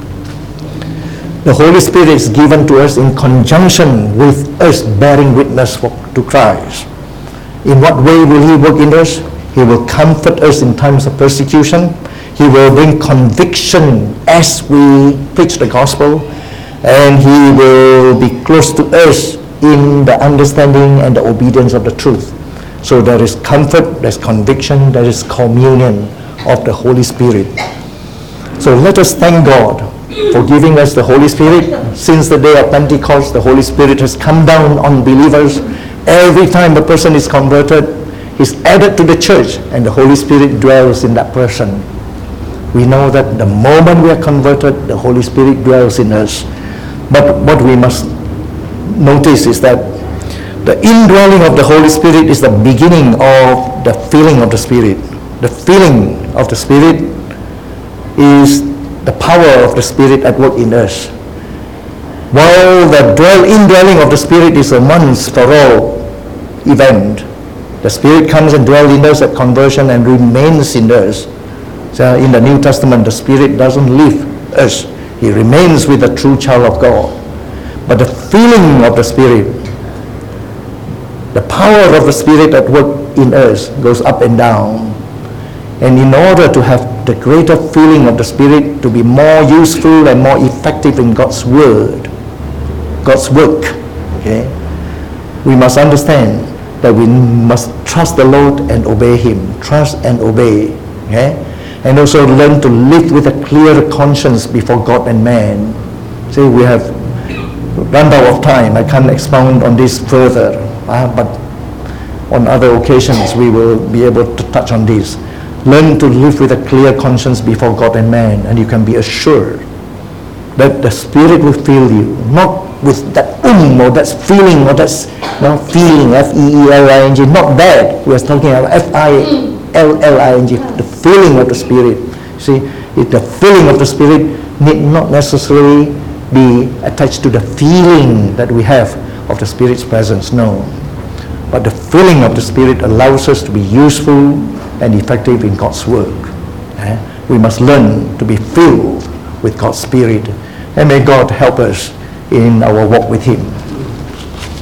The Holy Spirit is given to us in conjunction with us bearing witness to Christ. In what way will He work in us? He will comfort us in times of persecution. He will bring conviction as we preach the gospel. And He will be close to us in the understanding and the obedience of the truth. So there is comfort, there is conviction, there is communion of the Holy Spirit. So let us thank God for giving us the Holy Spirit. Since the day of Pentecost, the Holy Spirit has come down on believers. Every time a person is converted, he's added to the church and the Holy Spirit dwells in that person. We know that the moment we are converted, the Holy Spirit dwells in us. But what we must notice is that the indwelling of the Holy Spirit is the beginning of the filling of the Spirit. The filling of the Spirit is the power of the Spirit at work in us. While the indwelling of the Spirit is a once for all event, the Spirit comes and dwells in us at conversion and remains in us. So in the New Testament, the Spirit doesn't leave us. He remains with the true child of God. But the feeling of the Spirit, the power of the Spirit at work in us goes up and down. And in order to have the greater feeling of the Spirit to be more useful and more effective in God's word, God's work, okay, we must understand that we must trust the Lord and obey Him. Trust and obey. Okay? And also learn to live with a clear conscience before God and man. See, we have run out of time. I can't expound on this further. But on other occasions we will be able to touch on this. Learn to live with a clear conscience before God and man, and you can be assured that the Spirit will fill you, not with that or that's feeling, or that's feeling, F-E-E-L-I-N-G, not that. We are talking about F-I-L-L-I-N-G, the feeling of the Spirit. See, the feeling of the Spirit need not necessarily be attached to the feeling that we have of the Spirit's presence, no. But the feeling of the Spirit allows us to be useful and effective in God's work. We must learn to be filled with God's Spirit, and may God help us in our walk with Him.